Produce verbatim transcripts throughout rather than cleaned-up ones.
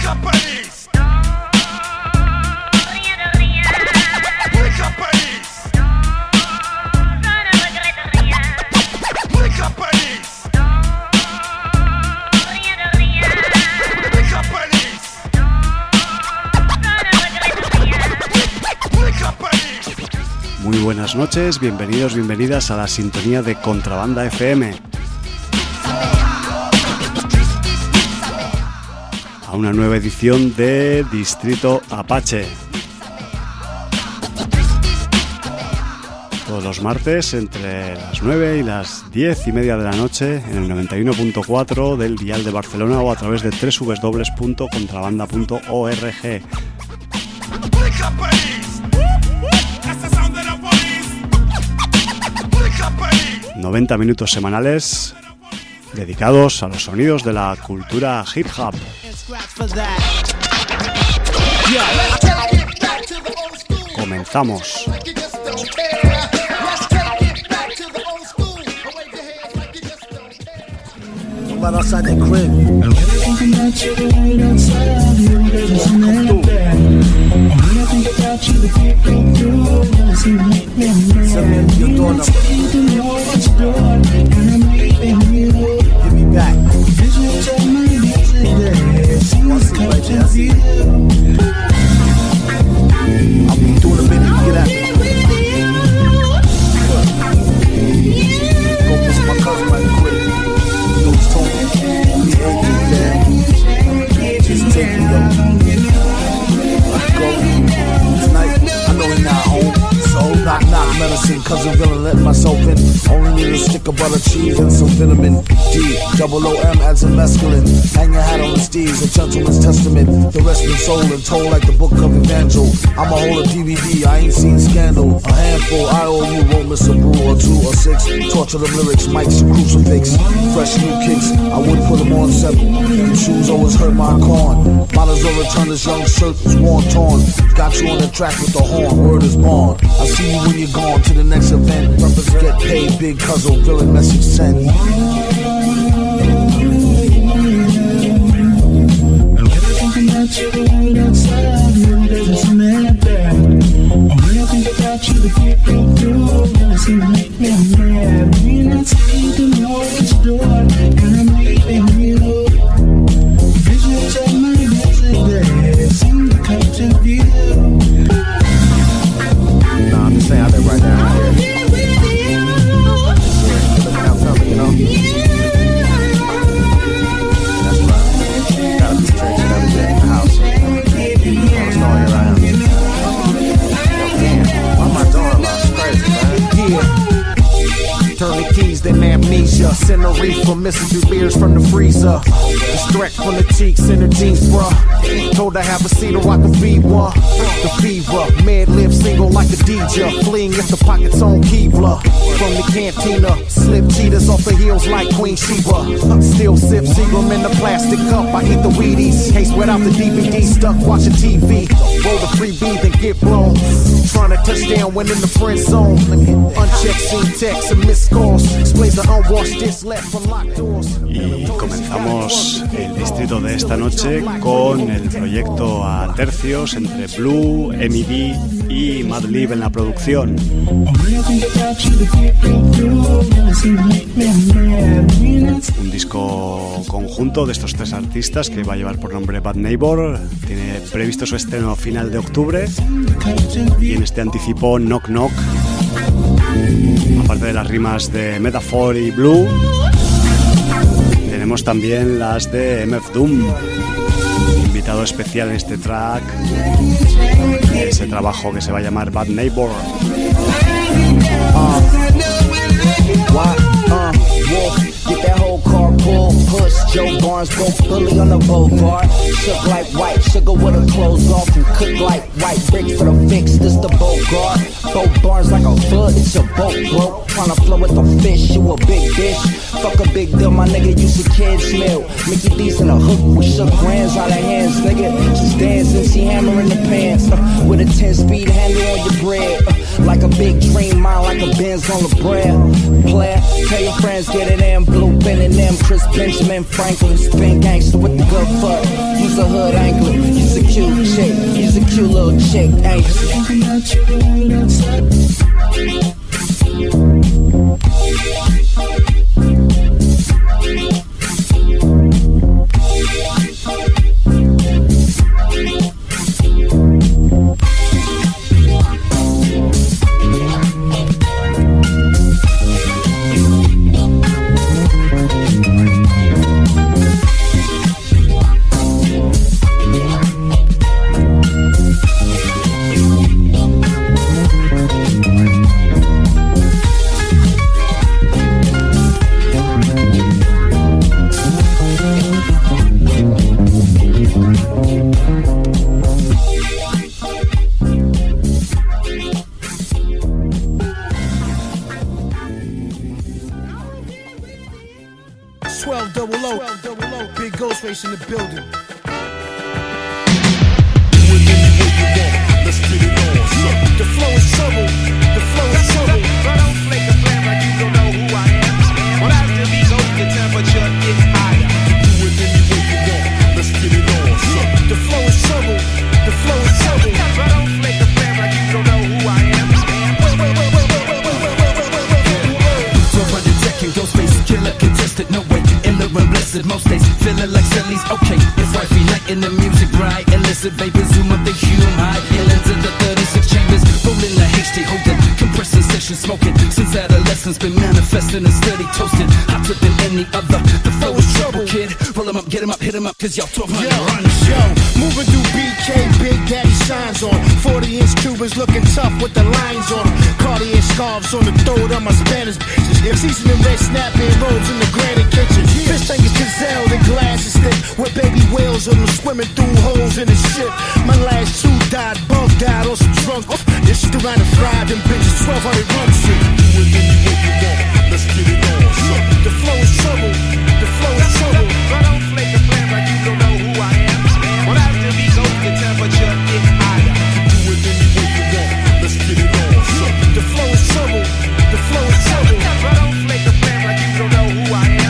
Muy buenas noches, bienvenidos, bienvenidas a la sintonía de Contrabanda F M. A una nueva edición de Distrito Apache. Todos los martes entre las nueve y las diez y media de la noche en el noventa y uno punto cuatro del dial de Barcelona o a través de doble u doble u doble u punto contrabanda punto org. noventa minutos semanales dedicados a los sonidos de la cultura hip hop. Comenzamos. Medicine, cause I'm gonna let myself in. Only need a stick of butter, cheese, and some vitamin D. Double O M adds a mescaline. Hang your hat on the steez, a gentleman's testament. The rest been sold and told like the book of Evangel. I'm a whole D V D, I ain't seen scandal. A handful, I owe you, won't miss a brew or two or six. Torture them lyrics, mics, crucifix. Fresh new kicks, I would put them on seven. The shoes always hurt my corn. Might as well return this young shirt that's worn torn. Got you on the track with the horn, word is born. I see you when you're gone to the next event. Rappers get paid, big cuzzle, villain message sent. You the right outside, you there's a man there. I'm really thinking about you to keep me through. Never seen me make me mad. When I take the mortgage door, and I'm leaving you. Visuals of my yesterday seem to come to view. Nah, I'm just saying out there right now, right here. Yeah, looking out for me, you know. Turn the keys, then amnesia. Send a reefer, missing two beers from the freezer. This threat from the cheeks in her jeans, bruh. Told her have a seat or I could be one. The fever, mad lib single like a D J. Fleeing if the pockets on Keebler. From the cantina, slip cheetahs off the heels like Queen Sheba. Still sip Seagram in the plastic cup. I eat the Wheaties. Case without the D V D, stuck watching T V. Roll the free beat and get blown. Trying to touch down when in the friend zone. Unchecked scene text and missed calls. Explains the unwashed disc left from locked doors. Y comenzamos el distrito de esta noche con el proyecto a tercios entre Blue, M E D y Madlib en la producción. Un disco conjunto de estos tres artistas que va a llevar por nombre Bad Neighbor. Tiene previsto su estreno a final de octubre y en este anticipo Knock Knock. Aparte de las rimas de Metaphor y Blue, tenemos también las de M F Doom. Invitado especial en este track, ese trabajo que se va a llamar Bad Neighbor. Uh, what? Uh, wolf. Get that whole car pull, push. Joe Barnes broke bully on the boulevard. Shook like white sugar with her clothes off and cook like white bricks for the fix. This the Bogart. Both Barnes like a foot, it's a boat, bro. Tryna flow with the fish, you a big dish. Fuck a big deal, my nigga, you should kid smell. Mickey D's in a hook, we shook grands out of hands, nigga. Just dance and see hammer in the pants. Uh, with a ten speed handle on your bread. Uh, like a big dream, mine like a Benz on the bread. Player, tell your friends, get it in. Blue Ben and them, Chris Benjamin, Franklin, spin gangster with the good foot. Use She's a hood angler. She's a cute chick. She's a cute little chick, ain't she? In the building. Let's get it on. The flow is trouble. The flow is trouble. But don't flake a flame like you don't know who I am. When after these old, the temperature gets higher. Do it any way you want. Let's get it on. The flow is trouble. The flow is trouble. But don't flake a flame like you don't know who I am. twelve hundred decade, Ghostface, killer, contested, no way. Iller and blessed, most days feeling like Sally's okay. It's wifey night in the music, right? Illicit vapors, zoom up the hume high. Hill into the thirty-six chambers, rolling the H D, holding, compressing session, smoking. Since adolescence, been manifesting and steady toasting. Hotter than any other. The flow is trouble, kid. Roll 'em up, get 'em up, hit 'em up, cause y'all twelve hundred run. Yo, moving through B K, Big Daddy shines on. forty inch Cubans looking tough with the lines on them. Cartier scarves on the throat of my Spanish bitches. Yeah, seasoning red snapping robes in the granite kitchen. Fish tank is gazelle, the glass is thick. With baby whales on them swimming through holes in the ship. My last two died, both died on some drunk. This shit around the fried, them bitches twelve hundred run shit. Do it any way you want. Let's get it on. The flow is trouble. The flow is trouble. But don't flake a flame like you don't know who I am. When after these old, the temperature gets higher. Do it any way you want. Let's get it on. The flow is trouble. The flow is trouble. But don't flake a flame like you don't know who I am.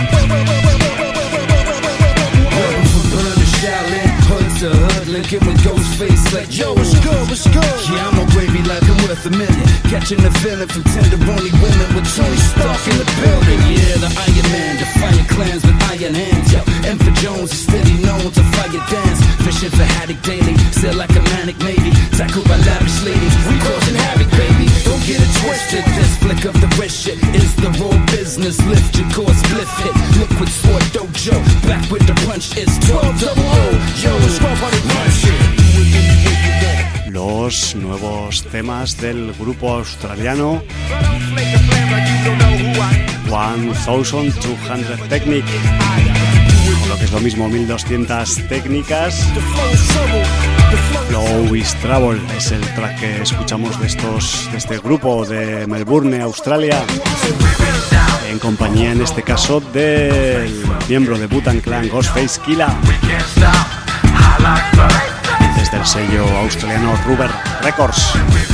To hood, linking with Ghostface like Yo, what's good, what's good? Yeah, I'm a gravy like I'm worth a million. Catching the feeling from tenderoni women with Tony Stark in the building. Yeah, the Iron Man, defying clans with iron hands. Yo, M for Jones is steady known to fire dance. Fishing for haddock daily, still like a manic maybe. Tackled by lavish ladies, we causing havoc, baby. Don't get it twisted, this flick of the wrist shit is the raw business. Lift your core, split hit, liquid sword dojo. Back with the punch, it's twelve double O. Yo, it's los nuevos temas del grupo australiano One Thousand Two Hundred Technic, o lo que es lo mismo, mil doscientas técnicas. Flow is Trouble es el track que escuchamos de estos de este grupo de Melbourne, Australia, en compañía en este caso del miembro de Wu-Tang Clan, Ghostface Killah, desde el sello australiano Rubber Records.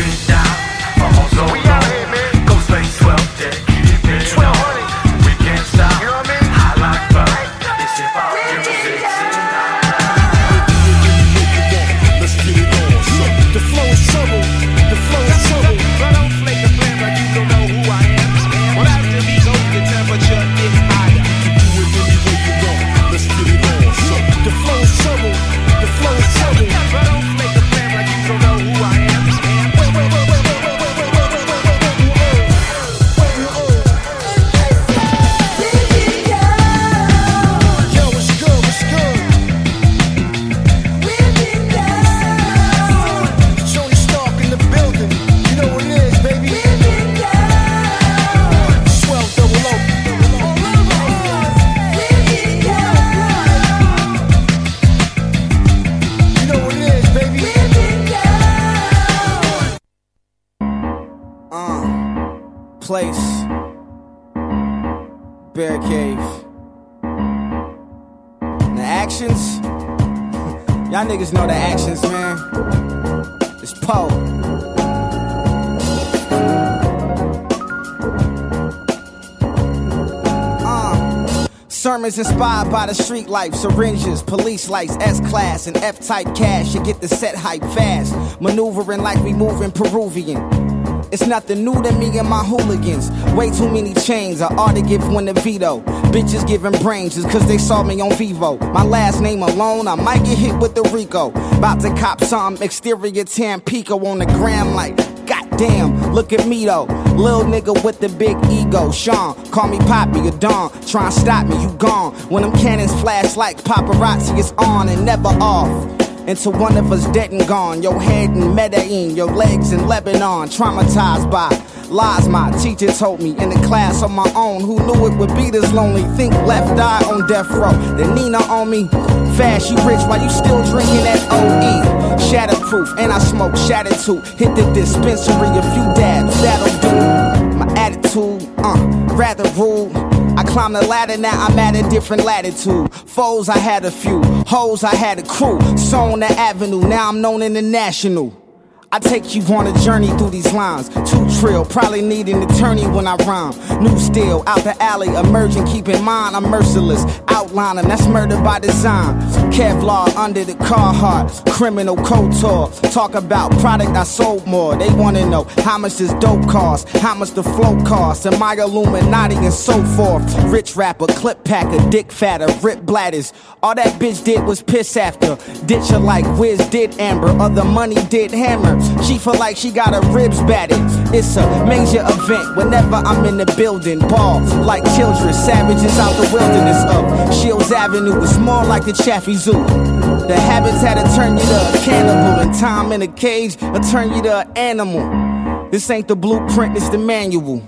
Place, Bear Cave. The actions, y'all niggas know the actions, man. It's Poe. Sermons inspired by the street life, syringes, police lights, S-class, and F-type cash. You get the set hype fast, maneuvering like we moving Peruvian. It's nothing new to me and my hooligans. Way too many chains, I ought to give one a veto. Bitches giving brains just cause they saw me on Vivo. My last name alone, I might get hit with the Rico. About to cop some exterior Tampico on the gram like, goddamn, look at me though. Lil nigga with the big ego. Sean, call me Poppy or Don. Try and stop me, you gone. When them cannons flash like paparazzi, it's on and never off. Until one of us dead and gone. Your head in Medellin, your legs in Lebanon. Traumatized by lies my teacher told me in the class on my own. Who knew it would be this lonely? Think left eye on death row. Then Nina on me. Fast, you rich while you still drinking that O E. Shatterproof, and I smoke shatter too. Hit the dispensary, a few dabs, that'll do. My attitude, uh, rather rude. I climbed the ladder, now I'm at a different latitude. Foes, I had a few. Hoes, I had a crew. So on the avenue, now I'm known international. I take you on a journey through these lines. Too trill, probably need an attorney when I rhyme. New steel, out the alley, emerging, keep in mind I'm merciless. Outlining, that's murder by design. Kevlar under the Carhartt, criminal couture. Talk about product I sold more. They wanna know how much this dope cost, how much the flow costs. Am I Illuminati and so forth? Rich rapper, clip packer, dick fatter, rip bladders. All that bitch did was piss after. Ditch her like Wiz did Amber, other money did Hammer. She feel like she got her ribs batted. It's a major event whenever I'm in the building. Ball like children, savages out the wilderness of Shields Avenue. It's more like the Chaffee Zoo. The habitat will turn you to a cannibal, and time in a cage will turn you to an animal. This ain't the blueprint, it's the manual.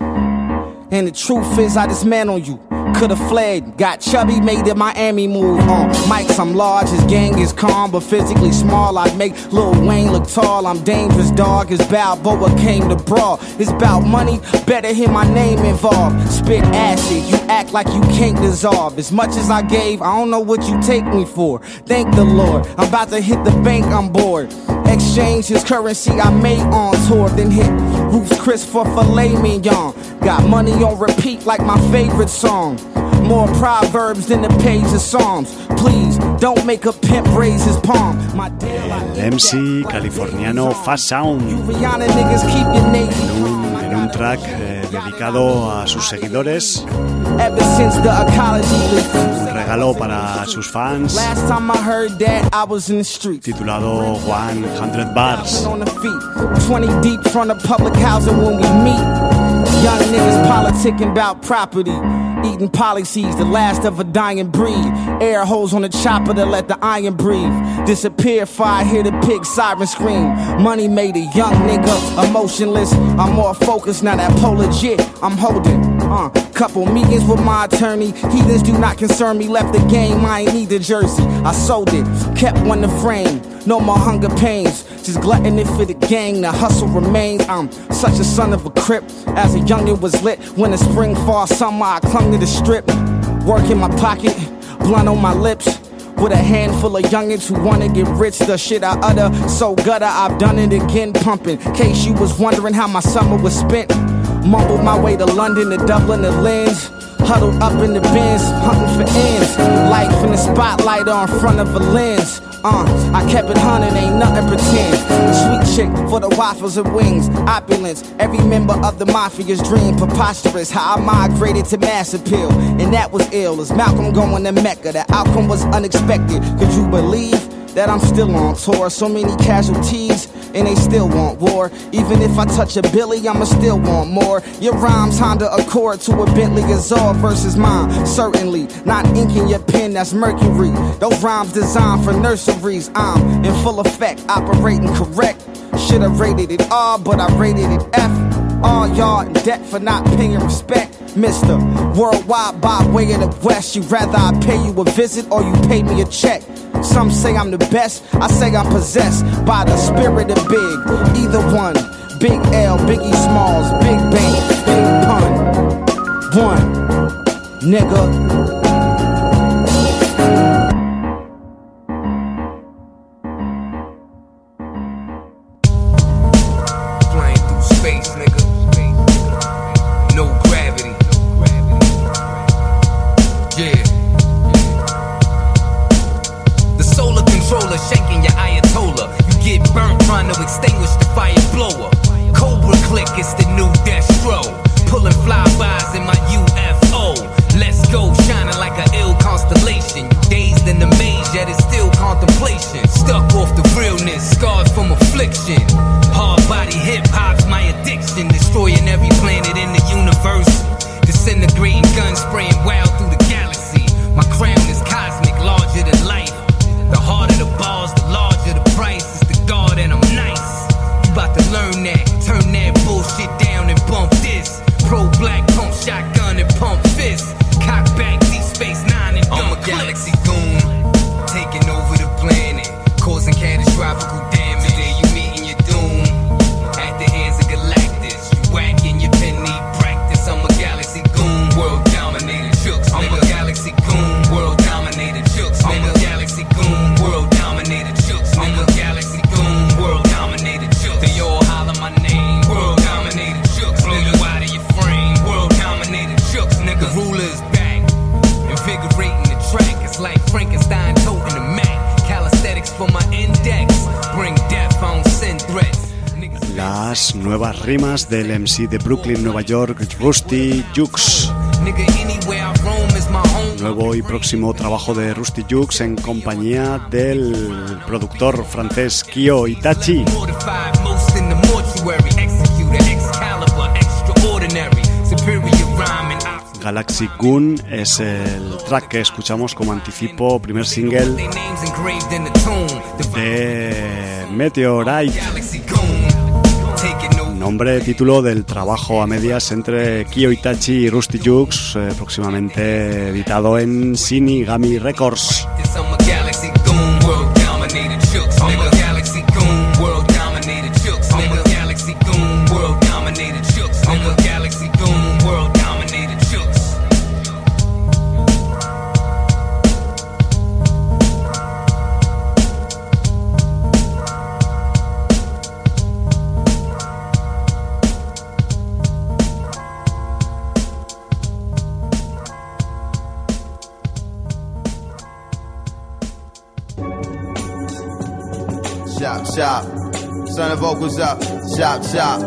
And the truth is I dismantle you. Could've fled, got chubby, made the Miami move on. Mics, I'm large, his gang is calm, but physically small. I'd make Lil Wayne look tall. I'm dangerous, dog, as Balboa came to brawl. It's about money, better hear my name involved. Spit acid, you act like you can't dissolve. As much as I gave, I don't know what you take me for. Thank the Lord, I'm about to hit the bank, I'm bored. Exchange his currency I made on tour, then hit Ruth's Chris for filet mignon. Got money on repeat like my favorite song. More proverbs than the page of Psalms. Please, don't make a pimp raise his palm. My deal, el M C californiano Fast Sound You Rihanna niggas keep your name. en un, en un track eh, dedicado a sus seguidores, Ever since the ecology leak. un regalo para sus fans Last time I heard that, I was in the streets. titulado one hundred Bars. On the feet, twenty deep from the public housing when we meet. Young niggas politicking about property. Eating polyseeds, the last of a dying breed. Air holes on the chopper to let the iron breathe. Disappear, fire, hear the pig siren scream. Money made a young nigga emotionless. I'm more focused now, that pole legit I'm holding. Uh, couple meetings with my attorney. Heathens do not concern me. Left the game, I ain't need the jersey. I sold it, kept one to frame. No more hunger pains, just glutton it for the gang. The hustle remains. I'm such a son of a crip. As a youngin' was lit. When the spring, fall, summer, I clung to the strip. Work in my pocket, blunt on my lips. With a handful of youngins who wanna get rich. The shit I utter, so gutter, I've done it again. Pumping, case you was wondering how my summer was spent. Mumbled my way to London, to Dublin, to Lens. Huddled up in the bins, hunting for ends. Life in the spotlight or in front of a lens. Uh, I kept it hunting, ain't nothing pretend. Sweet chick for the waffles and wings. Opulence, every member of the mafia's dream. Preposterous, how I migrated to mass appeal. And that was ill, as Malcolm going to Mecca. The outcome was unexpected. Could you believe that I'm still on tour? So many casualties, and they still want war. Even if I touch a Billy, I'ma still want more. Your rhymes Honda Accord to a Bentley Azure versus mine. Certainly, not ink in your pen, that's mercury. Those rhymes designed for nurseries. I'm in full effect, operating correct. Should've rated it R, but I rated it F. All y'all in debt for not paying respect. Mister Worldwide by way of the West. You rather I pay you a visit or you pay me a check. Some say I'm the best, I say I'm possessed by the spirit of big. Either one, Big L, Biggie Smalls, Big Bang, Big Pun. One, nigga. Ayatollah, shanking your Ayatollah. You get burnt trying to extinguish the fire blower. Cobra Click, it's the new Destro. Pulling flybys in my U F O. Let's go, shining like an ill constellation. You dazed in the maze, yet it's still contemplation. Stuck off the realness, scarred from affliction. Hard body hip-hop's my addiction. Destroying every planet in the universe. Disintegrating guns, spraying wild through the galaxy. My crown is cosmic, larger than life. The harder the balls, the larger the price. It's the God and I'm nice. You about to learn that, turn that bullshit down and bump this. Pro black, pump shotgun and pump fist. Cock back, deep space nine and dump. I'm a galaxy goon, taking over the planet, causing catastrophic damage. There you meeting your doom, at the hands of Galactus. You whacking your pen need practice. I'm a galaxy goon, world dominated chooks. I'm a galaxy goon, world dominated chooks. I'm a galaxy goon, world dominated chooks. I'm a galaxy goon, world dominated chooks. They all holler my name, world dominated chooks. Blow you out of your frame, world dominated chooks. Nigga, the ruler is back, invigorating the track. It's like Frankenstein toting the Mac. Calisthenics for my index, bring death, I don't send threats. Las nuevas rimas del M C de Brooklyn, Nueva York, Rusty Jukes. Nuevo y próximo trabajo de Rusty Jukes en compañía del productor francés Kyo Itachi. Galaxy Goon es el track que escuchamos como anticipo, primer single de Meteorite, nombre, título del trabajo a medias entre Kyo Itachi y Rusty Jukes, eh, próximamente editado en Shinigami Records. Chop, chop, turn the vocals up, chop, chop,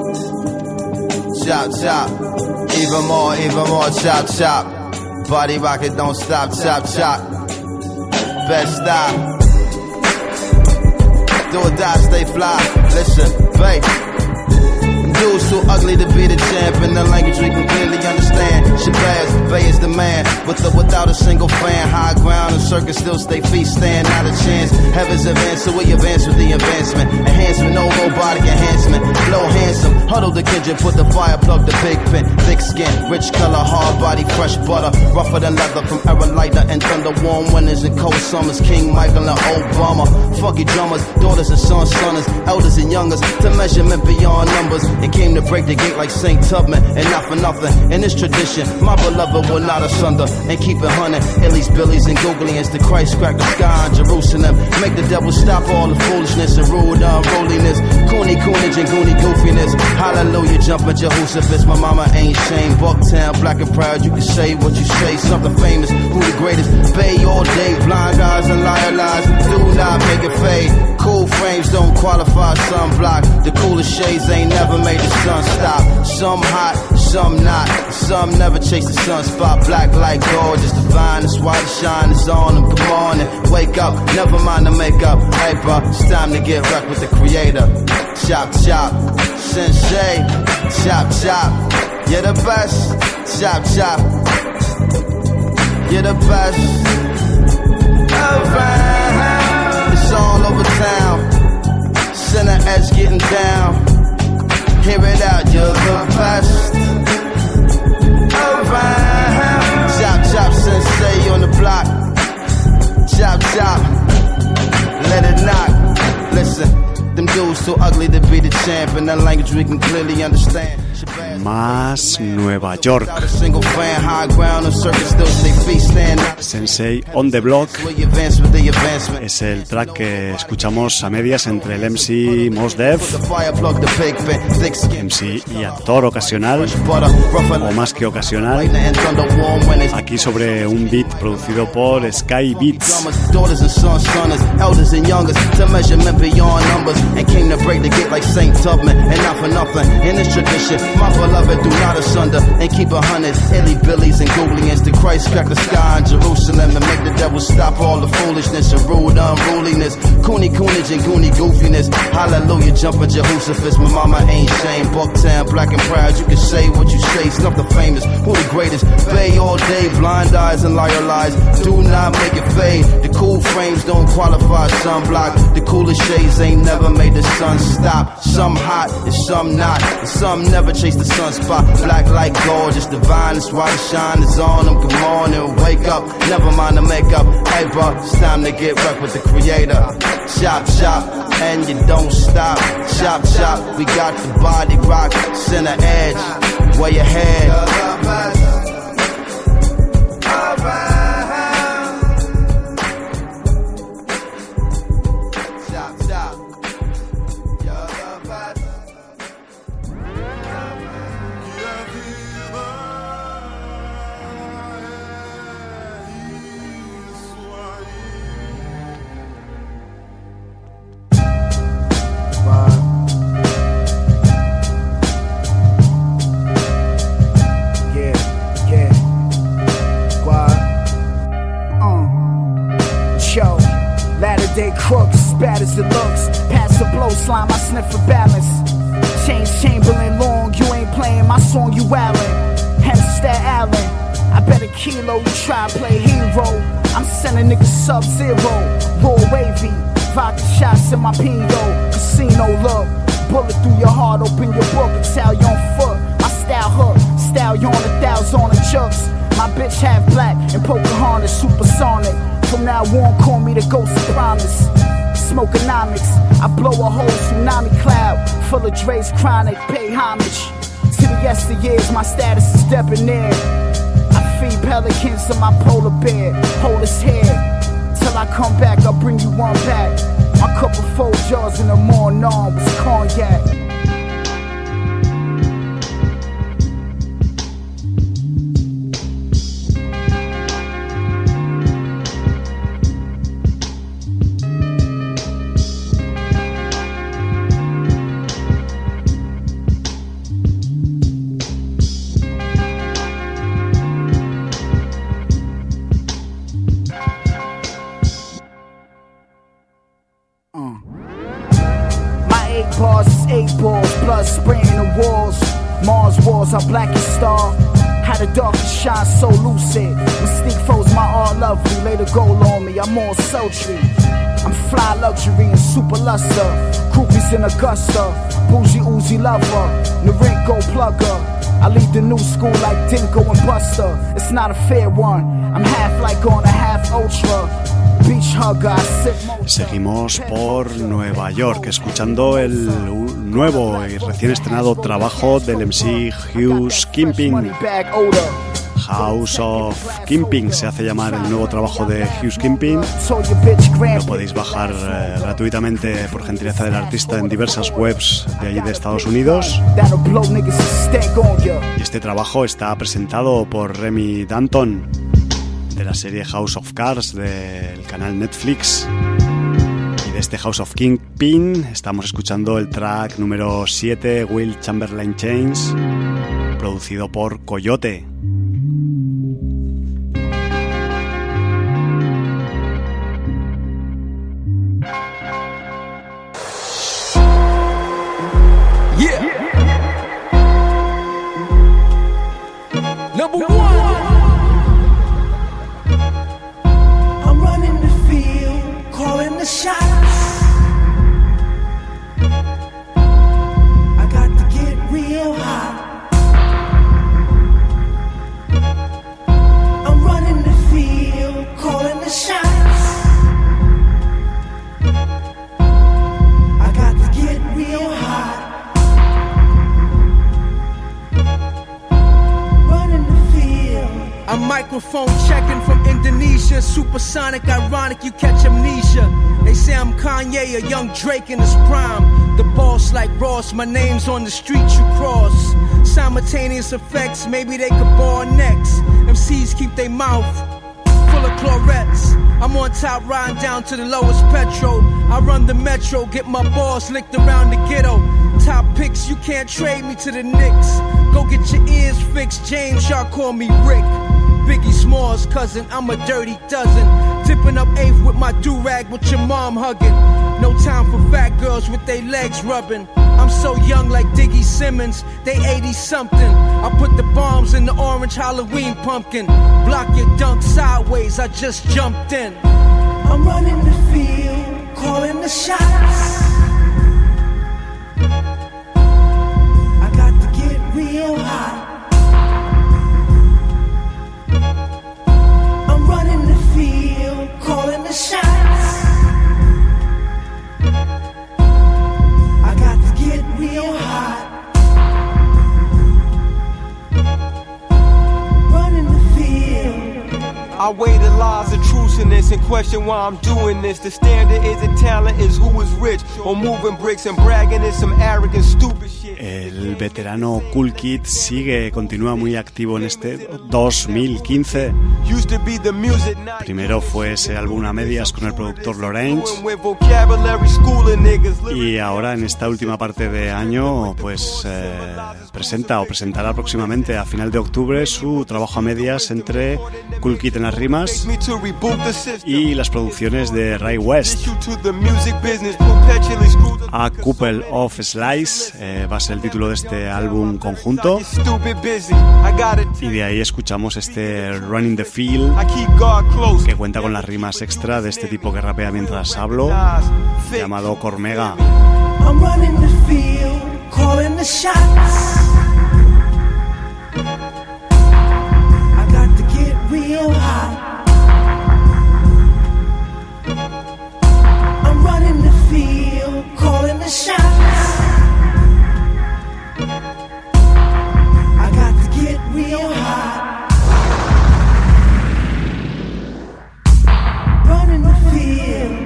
chop, chop, even more, even more, chop, chop, body rocket, don't stop, chop, chop, best stop, do or die, stay fly, listen, babe. Dudes too ugly to be the champ in the language we can clearly understand. Shabazz, Bay is the man, with or without a single fan. High ground and circus still stay feet stand, not a chance. Heavens advance, so we advance with the advancement. Enhancement, no robotic enhancement. Flow handsome, huddle the kitchen, put the fire plug, the big pin. Thick skin, rich color, hard body, fresh butter. Rougher than leather from era lighter and thunder. Warm winters and cold summers. King Michael and Obama. Funky drummers, daughters and sons, sonners, elders and youngers. To measurement beyond numbers. And came to break the gate like Saint Tubman, and not for nothing. In this tradition, my beloved will not asunder and keep it hunting. Illies, Billies, and Googlyans, the Christ crack the sky in Jerusalem. Make the devil stop all the foolishness and rule the unruliness. Cooney, coonage, and goony goofiness. Hallelujah, jumping Jehoshaphat. My mama ain't shame. Bucktown, black and proud. You can say what you say. Something famous. Who the greatest? Bay all day. Blind guys and liar lies. Do not make it fade. Cool frames don't qualify sunblock. The coolest shades ain't never made the sun stop. Some hot, some not. Some never chase the sunspot. Black like gold, just divine. That's why the shine is on them. Come on and wake up. Never mind the makeup. Hyper, it's time to get wrecked with the creator. Chop, chop, sensei. Chop, chop. You're the best. Chop, chop. You're the best. Around. It's all over town. Center edge getting down. Hear it out, you're the best around. Chop, chop, sensei on the block. Chop, chop, let it knock. Listen, them dudes too ugly to be the champ. In that language we can clearly understand. más Nueva York. Sensei on the Block es el track que escuchamos a medias entre el M C Mos Def, M C y actor ocasional, o más que ocasional, aquí sobre un beat producido por Sky Beats. Jerusalem and make the devil stop all the foolishness and rude unruliness. Cooney coonage and goony goofiness. Hallelujah, jumping Jehoshaphat. My mama ain't shame. Bucktown, black and proud. You can say what you say. Snuff the famous. Who the greatest? Bay all day. Blind eyes and liar lies. Do not make it fade. The cool frames don't qualify sunblock. The coolest shades ain't never made the sun stop. Some hot and some not. And some never chase the sunspot. Black like gold, just divine. That's why the shine is on them. Come on and wake up. Never mind the makeup. Hey, bro, it's time to get wrecked with the creator. Chop, chop, and you don't stop. Chop, chop, we got the body rock. Center edge, where your head. Crooks, bad as it looks. Pass the blow, slime, I sniff for balance. Change Chamberlain long, you ain't playing my song, you wildin'. Hempstead Allen, I bet a kilo, you try to play hero. I'm sending niggas sub-zero, raw wavy. Vodka shots in my Pingo, casino look. Bullet through your heart, open your book, Italian foot. My style hook, stallion a thousand on the chucks. My bitch half black and Pocahontas supersonic. From now on, call me the ghost of promise. Smokeonomics, I blow a whole tsunami cloud full of Dre's chronic. Pay homage to the yesteryears, my status is debonair. I feed pelicans to my polar bear. Hold his head till I come back. I'll bring you one back. My cup of four jars in the morning on was cognac. Our blackest star, how the darkest shine so lucid. Mystique froze my all lovely, lay the gold on me, I'm all sultry. I'm fly luxury and super luster. Groupies in Augusta, bougie Uzi lover, Narinko plugger. I lead the new school like Dinko and Buster. It's not a fair one, I'm half like on a half ultra. Seguimos por Nueva York escuchando el nuevo y recién estrenado trabajo del M C Hughes Kimping. House of Kimping se hace llamar el nuevo trabajo de Hughes Kimping. Lo podéis bajar eh, gratuitamente por gentileza del artista en diversas webs de allí de Estados Unidos. Y este trabajo está presentado por Remy Danton, de la serie House of Cards del canal Netflix. Y de este House of Kingpin estamos escuchando el track número siete, Will Chamberlain Chains, producido por Coyote. Yeah. Number one. Calling the shots. I got to get real hot. I'm running the field, calling the shots. I got to get real hot. psychotic, you catch amnesia. They say I'm Kanye, a young Drake in his prime. The boss like Ross, my name's on the street you cross. Simultaneous effects, maybe they could ball next. M Cs keep their mouth full of chlorets. I'm on top riding down to the lowest petrol. I run the metro, get my balls licked around the ghetto. Top picks, you can't trade me to the Knicks. Go get your ears fixed, James, y'all call me Rick. Biggie Smalls' cousin, I'm a dirty dozen. Tipping up eighth with my do-rag with your mom hugging. No time for fat girls with their legs rubbing. I'm so young like Diggy Simmons, they eighty something. I put the bombs in the orange Halloween pumpkin. Block your dunk sideways, I just jumped in. I'm running the field, calling the shots. I got to get real hot. I'm running the field, calling the shots. I got to get real hot. Running the field. I weigh the lies of truth in this and question why I'm doing this. The standard isn't talent, is who is rich. Or moving bricks and bragging is some arrogant, stupid shit. El veterano Kool Kid sigue, continúa muy activo en este dos mil quince. Primero fue ese álbum a medias con el productor Lorange. Y ahora en esta última parte de año pues eh, presenta o presentará próximamente a final de octubre su trabajo a medias entre Kool Kid en las rimas y las producciones de Ray West. A Couple of Slice eh, va a ser el título de este álbum conjunto, y de ahí escuchamos este Running the Field, que cuenta con las rimas extra de este tipo que rapea mientras hablo, llamado Cormega. I'm running the field, calling the shots. I got to get real hot. I'm running the field, calling the shots. I got to get real hot. Running the field.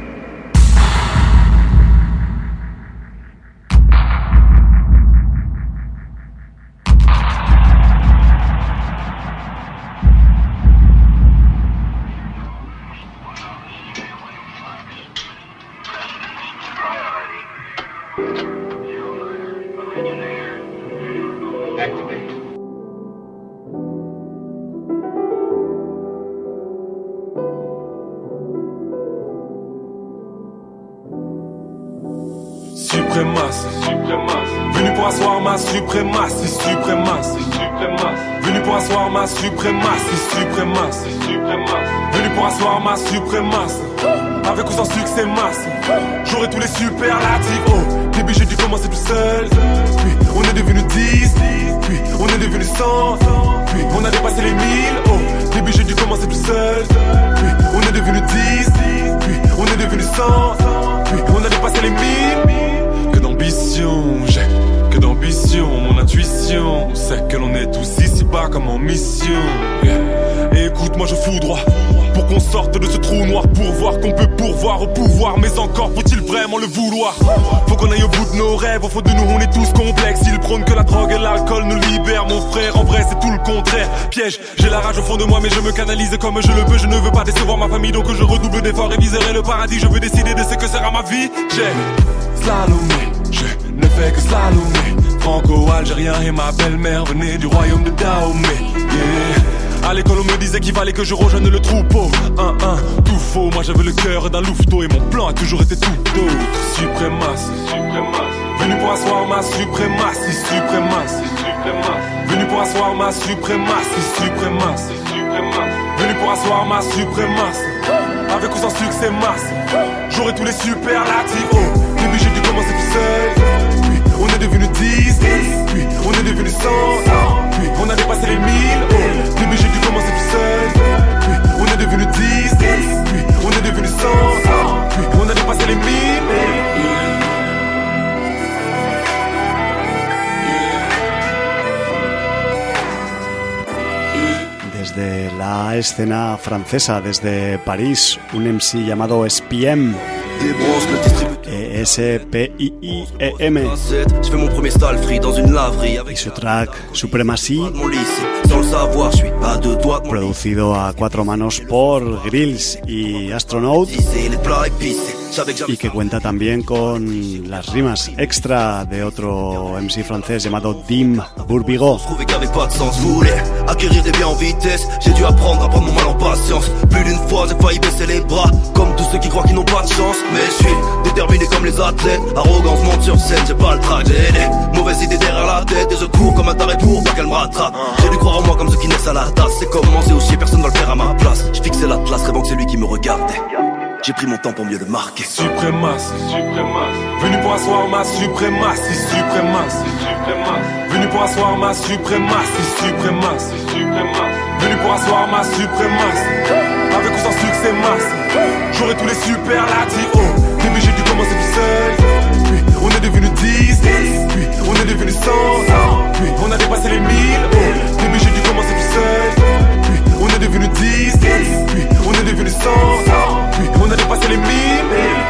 Suprématie, suprématie. Venu pour asseoir ma suprématie, suprématie, suprématie. Venu pour asseoir ma suprématie, suprématie, suprématie. Venu pour asseoir ma suprématie. Avec ou sans succès massif, j'aurai tous les superlatifs. Oh, début j'ai dû commencer tout seul. Puis on est devenu dix, puis on est devenu cent, puis on a dépassé les mille. Oh, début j'ai dû commencer tout seul. Puis on est devenu dix, puis on est devenu cent, puis on a dépassé les mille. Que d'ambition j'ai, que d'ambition, mon intuition sait que l'on est tous ici-bas comme en mission. Yeah. Et écoute, moi je fous droit pour qu'on sorte de ce trou noir, pour voir qu'on peut pourvoir au pouvoir, mais encore faut-il vraiment le vouloir. Faut qu'on aille au bout de nos rêves, au fond de nous on est tous complexes. Ils prônent que la drogue et l'alcool nous libèrent, mon frère, en vrai c'est tout le contraire. Piège, j'ai la rage au fond de moi mais je me canalise comme je le peux. Je ne veux pas décevoir ma famille donc je redouble d'efforts et viserai le paradis. Je veux décider de ce que sera ma vie. J'ai slalomé, je ne fais que slalomer. Franco-algérien et ma belle-mère venaient du royaume de Dahomey. Yeah. À l'école on me disait qu'il fallait que je rejoigne le troupeau. Un, un, tout faux, moi j'avais le cœur d'un louveteau. Et mon plan a toujours été tout autre. Suprématie, suprématie. Venu pour asseoir ma suprématie, suprématie, suprématie. Venu pour asseoir ma suprématie, suprématie, suprématie. Venu pour asseoir ma suprématie. Avec ou sans succès massif, j'aurai tous les superlatifs. Oh, début j'ai dû commencer tout seul. Puis on est devenu dix, puis on est devenu cent, puis on a dépassé les mille. Oh, début j'ai dû commencer tout seul. Puis on est devenu dix, puis on est devenu cent, puis on a dépassé les mille. Desde la la escena francesa desde París, un M C llamado S P M. S P I I E M y su track Supremacy, producido a cuatro manos por Grills y Astronaut, y que cuenta también con las rimas extra de otro M C francés llamado Dim Bourbigo. Acquérir des biens en vitesse, j'ai dû apprendre à prendre mon mal en patience. Plus d'une fois j'ai failli baisser les bras, comme tous ceux qui croient qu'ils n'ont pas de chance. Mais je suis déterminé comme les athlètes, arrogance monte sur scène, j'ai pas le trac. J'ai des mauvaises idées derrière la tête et je cours comme un taré pour pas qu'elle me rattrape. J'ai dû croire en moi comme ceux qui naissent à la tasse. C'est commencé au chier, personne va le faire à ma place. Je fixais l'atlas, rêvant que c'est lui qui me regardait. J'ai pris mon temps pour mieux le marquer. Suprématie, suprématie. Venu pour asseoir ma suprématie, suprématie, suprématie. Venu pour asseoir ma suprématie, suprématie, suprématie. Venu pour asseoir ma suprématie. Avec ou sans succès masse. J'aurai tous les superlatifs. Oh, début j'ai dû commencer tout seul. Puis on est devenu dix, puis on est devenu cent, puis on a dépassé les mille. Oh, début j'ai dû commencer tout seul. Puis on est devenu dix, puis on est devenu cent, puis on a dépassé les mille.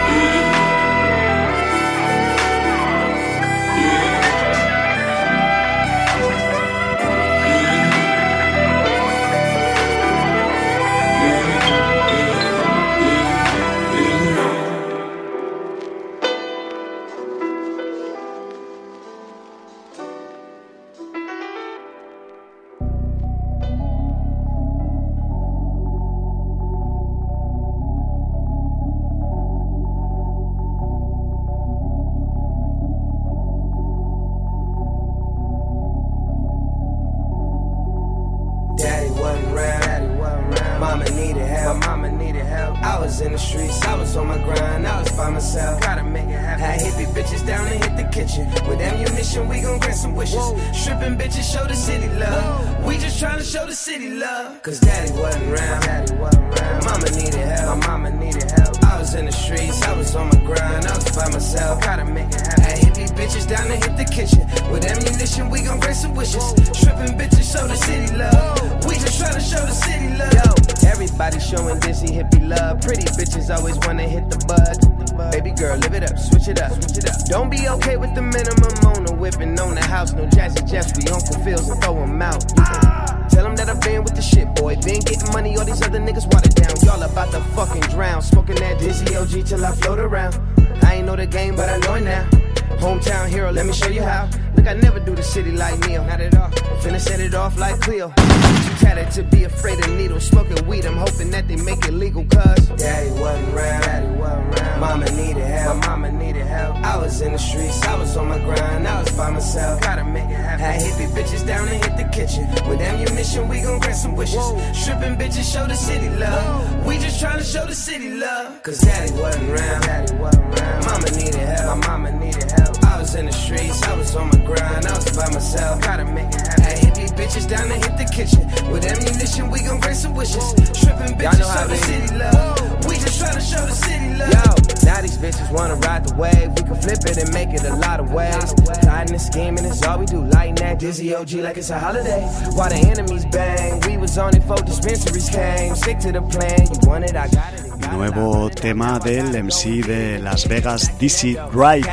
Cause daddy wasn't round, daddy wasn't round. Mama needed help, my mama needed help. I was in the streets, I was on my grind, I was by myself. Gotta make it happen. Had hippie bitches down to hit the kitchen. With ammunition, we gon' grant some wishes. Trippin' bitches show the city love. We just tryna show the city love. Yo, everybody showing Dizzy hippie love. Pretty bitches always wanna hit the bud. Baby girl, live it up, switch it up, switch it up. Don't be okay with the minimum on the whipping on the house. No Jazzy Jeffs, we Uncle Phil's and throw 'em out. Tell them that I've been with the shit, boy. Been getting money, all these other niggas watered down. Y'all about to fucking drown. Smoking that Dizzy O G till I float around. I ain't know the game, but I know it now. Hometown hero, let me show you how. Look, I never do the city like Neil. Not at all. Finna set it off like Cleo. Too tatted to be afraid of needles. Smoking weed, I'm hoping that they make it legal. Cause daddy wasn't round, daddy wasn't round. Mama needed help, my mama needed help. I was in the streets, I was on my grind, I was by myself. Gotta make it happen. Had hippie bitches down to hit the kitchen. With ammunition, we gon' grant some wishes. Stripping bitches show the city love. We just tryna show the city love. Cause daddy wasn't round, daddy wasn't round. Mama needed help, my mama needed help. I was in the streets, I was on my grind, I was by myself. Gotta make it happen. Had hippie bitches down to hit the kitchen. With ammunition, we gon' grant some wishes. Stripping bitches show the city love. We just tryna show the city love. Yo, now these bitches wanna ride the wave. We can flip it and make it a lot of ways. Plotting and scheming is all we do. Lighting that Dizzy O G like it's a holiday. While the enemies bang, we was on it before dispensaries came. Stick to the plan, you want it, I got it. Nuevo tema del M C de Las Vegas, Dizzy Wright.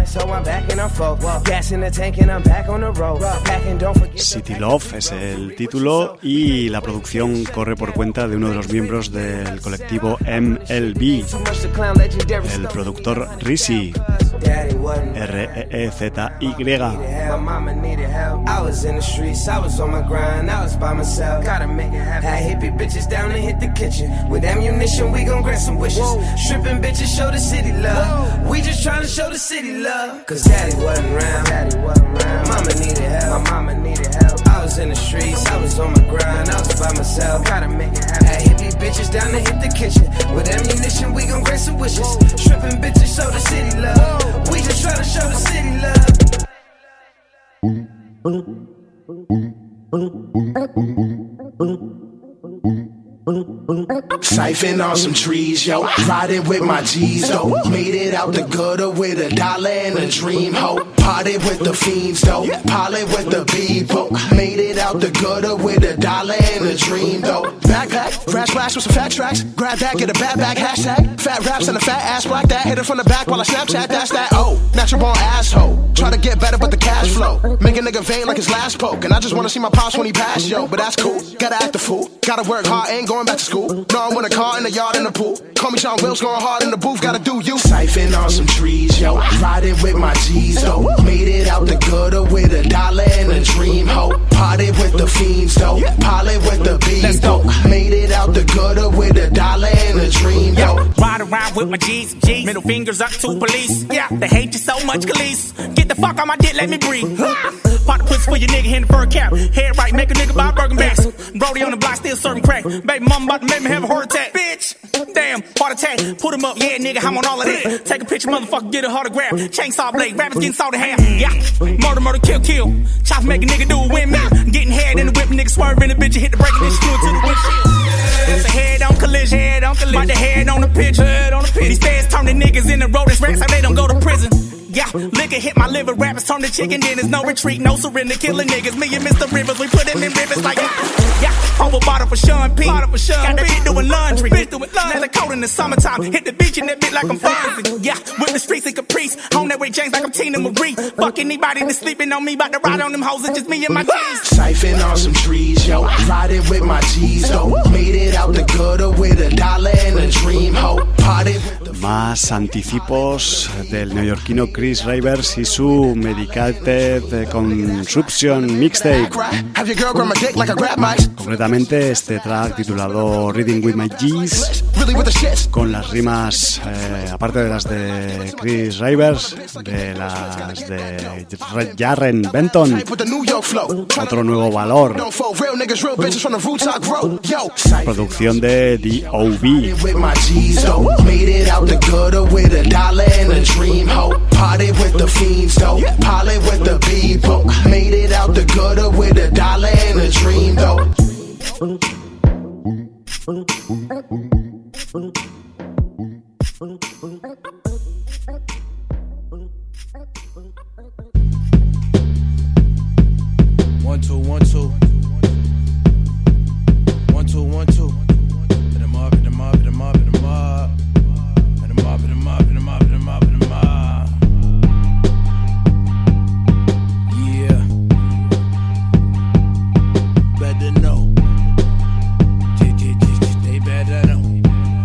City Love es el título y la producción corre por cuenta de uno de los miembros del colectivo M L B, el productor Rizzy, R E E Z Y. Grant some wishes. Stripping bitches show the city love. We just tryna show the city love. Cause daddy wasn't round, daddy wasn't round. Mama needed help, my mama needed help. I was in the streets, I was on my grind, I was by myself. Gotta make it happen. Had hippie bitches down to hit the kitchen. With ammunition, we gon' grant some wishes. Stripping bitches show the city love. We just tryna show the city love. Siphon on some trees, yo. Riding with my G's, though. Made it out the gutter with a dollar and a dream, ho. Party with the fiends though, poly with the people. Made it out the gutter with a dollar and a dream though. Backpack, crash flash with some fat tracks. Grab that, get a bad back, hashtag. Fat raps and a fat ass like that. Hit it from the back while I Snapchat, that's that. Oh, natural born asshole. Try to get better but the cash flow. Make a nigga vain like his last poke. And I just wanna see my pops when he pass, yo. But that's cool, gotta act the fool. Gotta work hard, ain't going back to school. No, I'm with a car in the yard in the pool. Call me Sean Wills, going hard in the booth, gotta do you. Siphon on some trees, yo. Riding with my G's, though. Made it out the gutter with a dollar and a dream, ho. Party with the fiends, though. Poly with the bees, though. Made it out the gutter with a dollar and a dream, though. Ride around with my G's, G's. Middle fingers up to police. Yeah, they hate you so much, Khalees. Get the fuck on my dick, let me breathe. Pop the pussy for your nigga in the fur cap. Head right, make a nigga buy Birkin bags. Brody on the block, still serving crack. Baby mama about to make me have a heart attack. Bitch, damn, heart attack. Put him up, yeah, nigga, I'm on all of that. Take a picture, motherfucker, get a autograph. Chainsaw blade, rappers getting sawed in half. Yeah, murder, murder, kill, kill. Chop, make a nigga do a windmill. Getting head in the whip, nigga swerving the bitch, hit the brake and then screw it to the windshield. It's a head on collision, head on collision. Like the head on the pitch, head on the pitch. These feds turn the niggas into rodents, rats, like they don't go to prison. Yeah, liquor hit my liver, rappers turn to chicken dinners. No retreat, no surrender, killing niggas. Me and Mister Rivers, we put him in rivers like yeah. Over bottle for Sean P. Bottle for Sean Got that bitch doing laundry. Bitch doing laundry. Let cold in the summertime. Hit the beach in that bitch like I'm Fonzie. Yeah, with the streets and Caprice. On that way James like I'm Tina Marie. Fuck anybody that's sleeping on me. About to ride on them hoes. It's just me and my G's. Siphon on some trees, yo. Riding with my G's, though. Made it out the gutter with a dollar and a dream, ho. Party with the Más anticipos del neoyorquino Chris Rivers y su Medicated Consumption Mixtape. Concretamente este track titulado Reading With My G's, con las rimas, eh, aparte de las de Chris Rivers, de las de Jarren Benton, otro nuevo valor. Producción de D O B. The gutter with a dollar and a dream, ho. Party with the fiends, though. Poly with the people. Made it out the gutter with a dollar and a dream, though. One, two, one, two. One, two, one, two. Hit 'em up, hit 'em up, hit 'em up, hit 'em up. Up in the mob, in the mob, in the mob, in the mob. Yeah. Better know. They better know.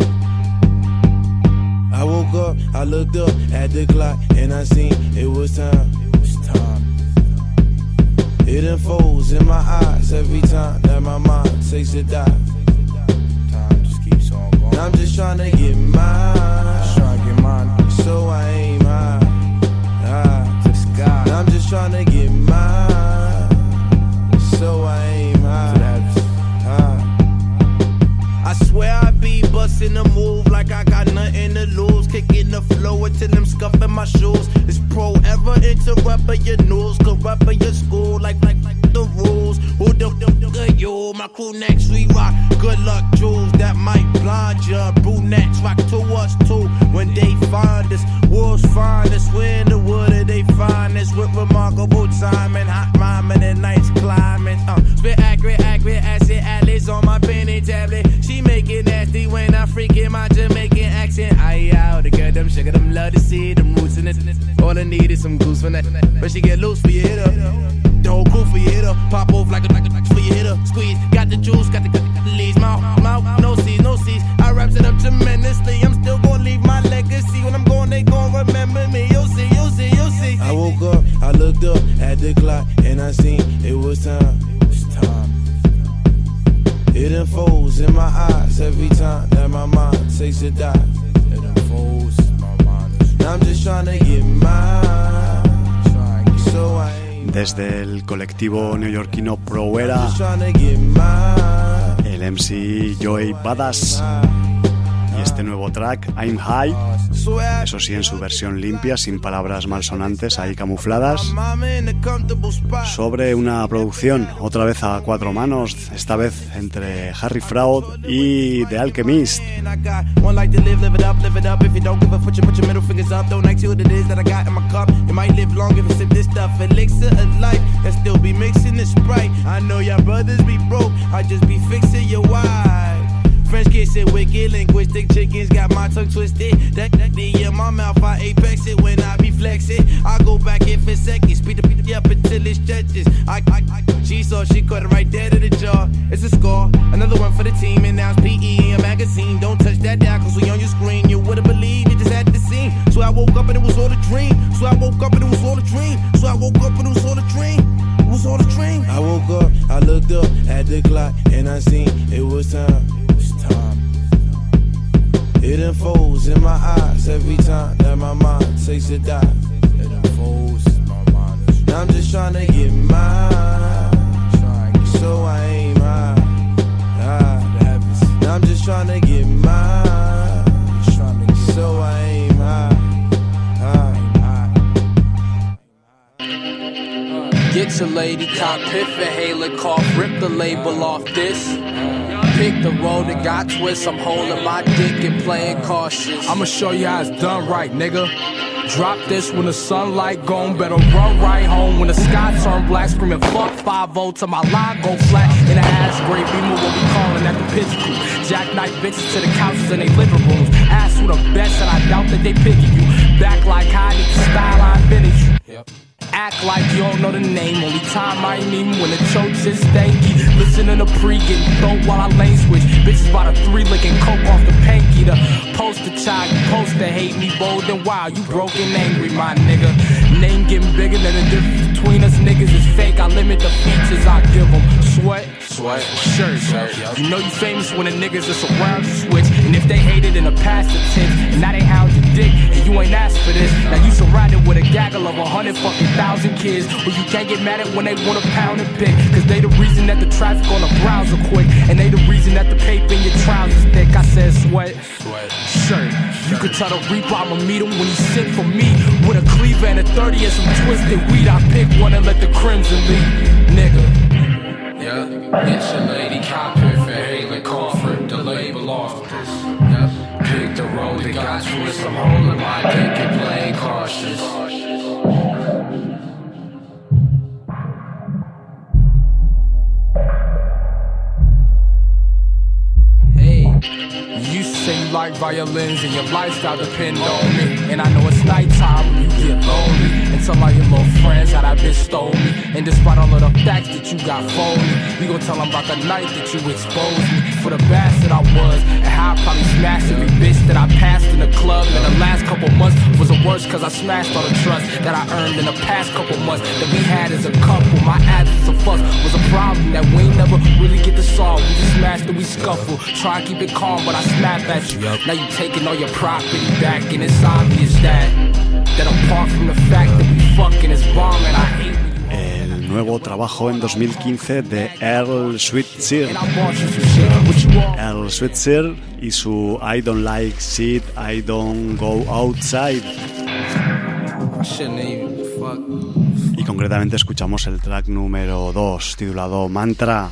I woke up, I looked up at the clock, and I seen it was time. It was time. It unfolds in my eyes every time that my mind takes a dive. Time just keeps on going. And I'm just trying to get mine. So I aim high, high to the sky. I'm just tryna get mine. So I aim high, high. I swear I be bustin' a move like I got nothing to lose. Kicking the flow until I'm scuffing my shoes. Is pro ever interrupting your news? Corrupting your school like like like the rules. Who the good you? My crew next we rock. Good luck jewels that might blind ya. Brunettes rock to us too. When they find us, wolves find us. We're in the wood they find us with remarkable timing, hot rhyming and nice climbing. Uh, spit accurate, accurate acid atlas on my penny tablet. She make it nasty when I freak in my Jamaican accent. I out the girl, them sugar, them love to see them roots in it. All I need is some goose for that. But she get loose for you hit her. The whole crew for you hit her. Pop off like a like a like for you hit her. Squeeze, got the juice, got the got the, got the leaves. Mouth, mouth, no seeds, no seeds. I wraps it up tremendously. I'm still gonna leave my legacy. When I'm gone, they gon' remember me. You'll see, you'll see, you'll see. I woke up, I looked up at the clock, and I seen it was time. It was time. It unfolds in my eyes every time that my mind takes a dive. It unfolds in my mind. And I'm just trying to get mine. So I Desde el colectivo neoyorquino Pro Era, el M C Joey Badass y este nuevo track, I'm High, eso sí en su versión limpia, sin palabras malsonantes ahí camufladas, sobre una producción otra vez a cuatro manos, esta vez entre Harry Fraud y The Alchemist. stuff, elixir of life, and still be mixing the Sprite. I know y'all brothers be broke, I just be fixing your wife. French kissing, wicked linguistic chickens got my tongue twisted. That, that D in my mouth, I apex it when I be flexing. I go back in for seconds, speed the beat up until it stretches. I, I, I, she saw, she caught it right there to the jaw. It's a score, another one for the team, and now it's P E in a magazine. Don't touch that down, cause we on your screen. You wouldn't believe you just had the scene. So I woke up and it was all a dream. So I woke up and it was all a dream. So I woke up and it was all a dream. It was all a dream. I woke up, I looked up at the clock, and I seen it was time. Time. It unfolds in my eyes every time that my mind takes a dive. It unfolds in my mind. Now I'm just trying to get mine, so I aim high. high. Now I'm just trying to get mine, so I aim high. high. Get your lady, cop, piff, inhaler, cough, rip the label off this. Pick the road that got twists. I'm holding my dick and playing cautious. I'ma show you how it's done right, nigga. Drop this when the sunlight gone. Better run right home when the sky turn black. Screaming fuck five volts till my line go flat. In the ass grade beamer, what we calling at the pitch crew. Jackknife bitches to the couches in they living rooms. Ask who the best and I doubt that they picking you. Back like high, need the style I invented you. Yep. Act like you don't know the name. Only time I need when the choke is stanky. Listening to pre, getting throat while I lane switch. Bitches by the three licking coke off the panky. The poster child, you post to hate me bold and wild. You broken angry, my nigga. Name getting bigger than the difference between us niggas is fake. I limit the features I give them. Sweat, sweat, shirt, shirt. You know you famous when the niggas are surround you switch. And if they hated in the past tense, and now they hound your dick, and you ain't asked for this. Now you surrounded with a gaggle of a hundred fucking thousand kids, who you can't get mad at when they want a pound and pick. Cause they the reason that the traffic on the browser quick, and they the reason that the paper in your trousers thick. I said sweat, sweat, shirt. You could tell the reaper I'ma meet him when he's sick for me. With a cleaver and a thirty and some twisted weed, I pick one and let the crimson lead, nigga. Yeah, get your lady, cop, piff, inhaler, cough, rip the label off this. Yeah, pick the road that got twists. I'm holding my dick and playing cautious. You used to say you like violins and your lifestyle depend on me. And I know it's nighttime when you get lonely. And tell all your little friends how that bitch stole me. And despite all of the facts that you got phony, we gon' tell them about the night that you exposed me. For the bastard I was, and how I probably smashed every bitch that I passed in the club. And the last couple months was the worst cause I smashed all the trust that I earned in the past couple months that we had as a couple. My absence of fuss was a problem that we ain't never really get to solve. We just smashed and we scuffle. Try to keep it calm, but I snap at you. Yep. Now you taking all your property back, and it's obvious that that apart from the fact that we fucking is bomb and I hate. El nuevo trabajo en dos mil quince de Earl Sweatshirt. Earl Sweatshirt y su I Don't Like Shit, I Don't Go Outside. Y concretamente escuchamos el track número dos, titulado Mantra.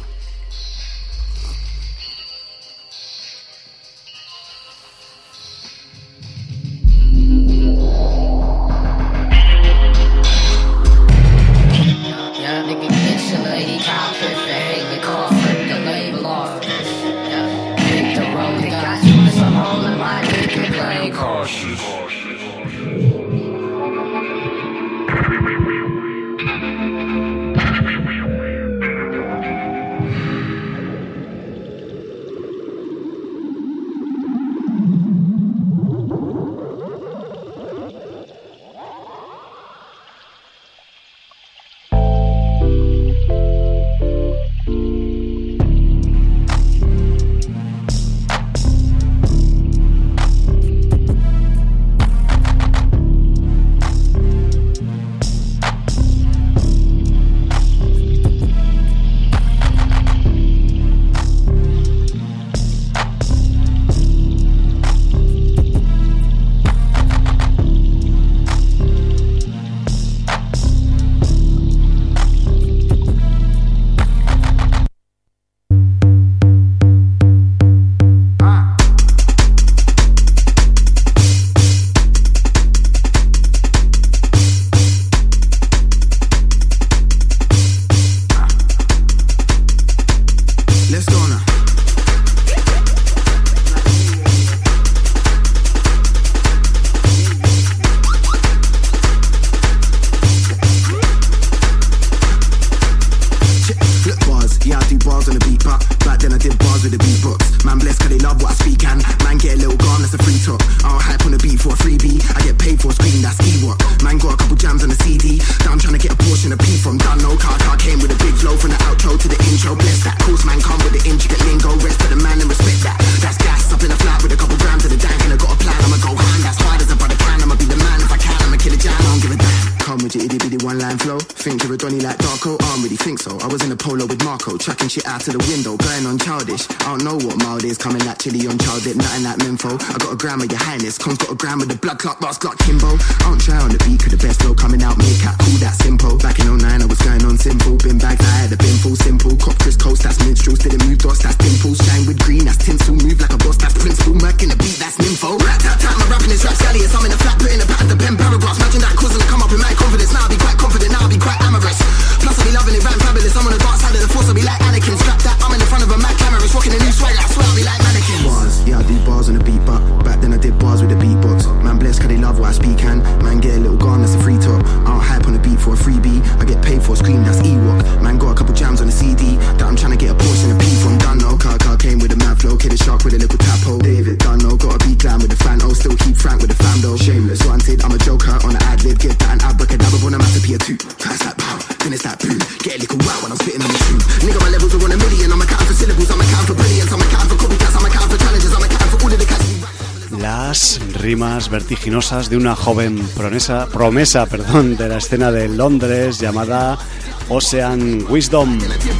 four screen, that's E-Rock. Man got a couple jams on the C D that I'm trying to get a portion of P from. Done no car, car came with a big flow from the outro to the intro. Bless that, course man come with the intricate lingo. Rest of the man and respect that. That's gas up in a flat with a couple grams of the dank and I got a plan. I'ma go hand as hard as a brother can. I'ma be the man if I can. I'ma kill a jam. I don't give a damn. Come with your itty bitty one line flow. Think you're a Donny like Darko? I don't really think so. I was in a polo with Marco, chucking shit out to the window, going on childish. I don't know what mild is, coming like chili on child dip, nothing like Menfo. I got a gram of your highness, Con's got a gram of the blood clot, last clock Kimbo. I don't try on the beat, cause the best flow coming out, make out cool, that simple. Back in oh nine, I was going on simple. Bin bags, I had a bin full simple. Cop Chris Coast, that's minstrels, didn't move dots, that's dimples. Shine with green, that's tinsel. Move like a boss, that's principal. Merc in the beat, that's nympho. Rat tat tat, my rapping is rap scallious. I'm in a flat, putting a pattern to pen paragraphs. Imagine that causing to come up in my confidence. Now I'll be quite confident, now I'll be quite amorous. Plus I'll be loving it, rhyme fabulous. I'm on the dark side of the force, I'll be like Anakin. Strap that, I'm in the front of a Mac cameras, rocking a new swagger. I swear I'll be like mannequins. Bars, yeah I do bars on the beat, but back then I did bars with the beatbox. Man bless, cause they love what I speak and man get a little gone, that's a free top. I don't hype on the beat for a freebie. I get paid for a screen, that's E-Rock. Man got a couple jams on the C D that I'm trying to get a portion of P from. Dunno, car car came with a mad flow, kid a shark with a little tap hole. David Dunno, got a beat glam with the fan, oh still keep frank with the fam though. Shameless, wanted, I'm a joker on the ad lib. Get that an abracadabra, on a massive P two. Pass that power, then it's that boom. Get a little wow when I'm spitting on the tune. Nigga, my levels are on a million. I'm accounting for syllables, I'm accounting for brilliance, I'm accounting for copycats, I'm accounting for challenges, I'm accounting for all of the cats. Las rimas vertiginosas de una joven promesa, promesa perdón, de la escena de Londres llamada Ocean Wisdom.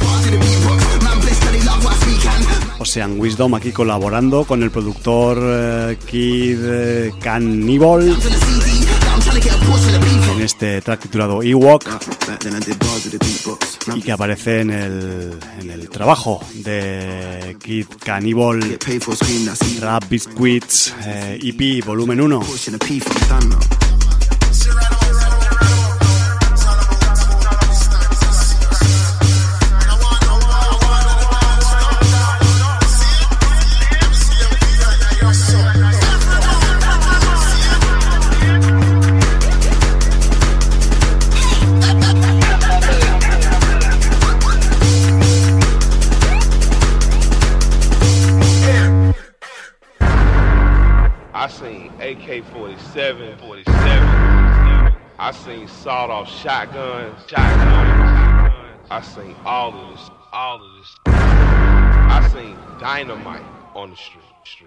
Ocean Wisdom aquí colaborando con el productor eh, Kid eh, Cannibal en este track titulado Ewok y que aparece en el, en el trabajo de Kid Cannibal Rap Biscuits eh, E P volumen uno. I seen A K forty-seven, forty-seven. I seen sawed-off shotguns, shotguns. I seen all of this, all of this. I seen dynamite on the street, street.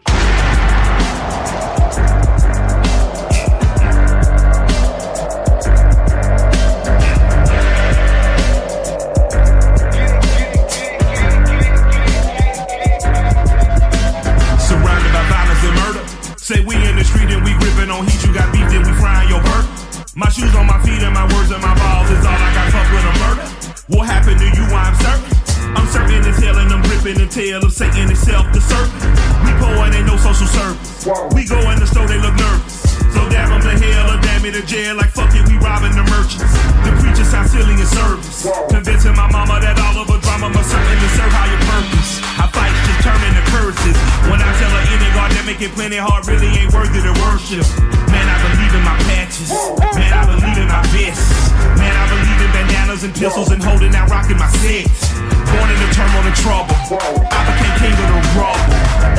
Surrounded by violence and murder. Say we in the street and we gripping on heat. You got beef, then we frying your burger. My shoes on my feet and my words and my balls is all I got. Fuck with a murder. What happened to you? I'm certain. I'm certain as hell and I'm gripping the tail of Satan itself, the serpent. We poor and ain't no social service. We go in the store, they look nervous. So damn them to hell or damn me to jail. Like fuck it, we robbing the merchants. The preachers sound silly in service. Convincing my mama that all of her drama must certainly serve higher purpose. I fight just turning to curses. When I tell her any God that make it plenty hard really ain't worthy to worship. Man, I believe in my patches. Man, I believe in my vests. Man, I believe in bandanas and pistols and holding out, rocking my sets. Born in the turmoil and trouble. I became king of the rubble.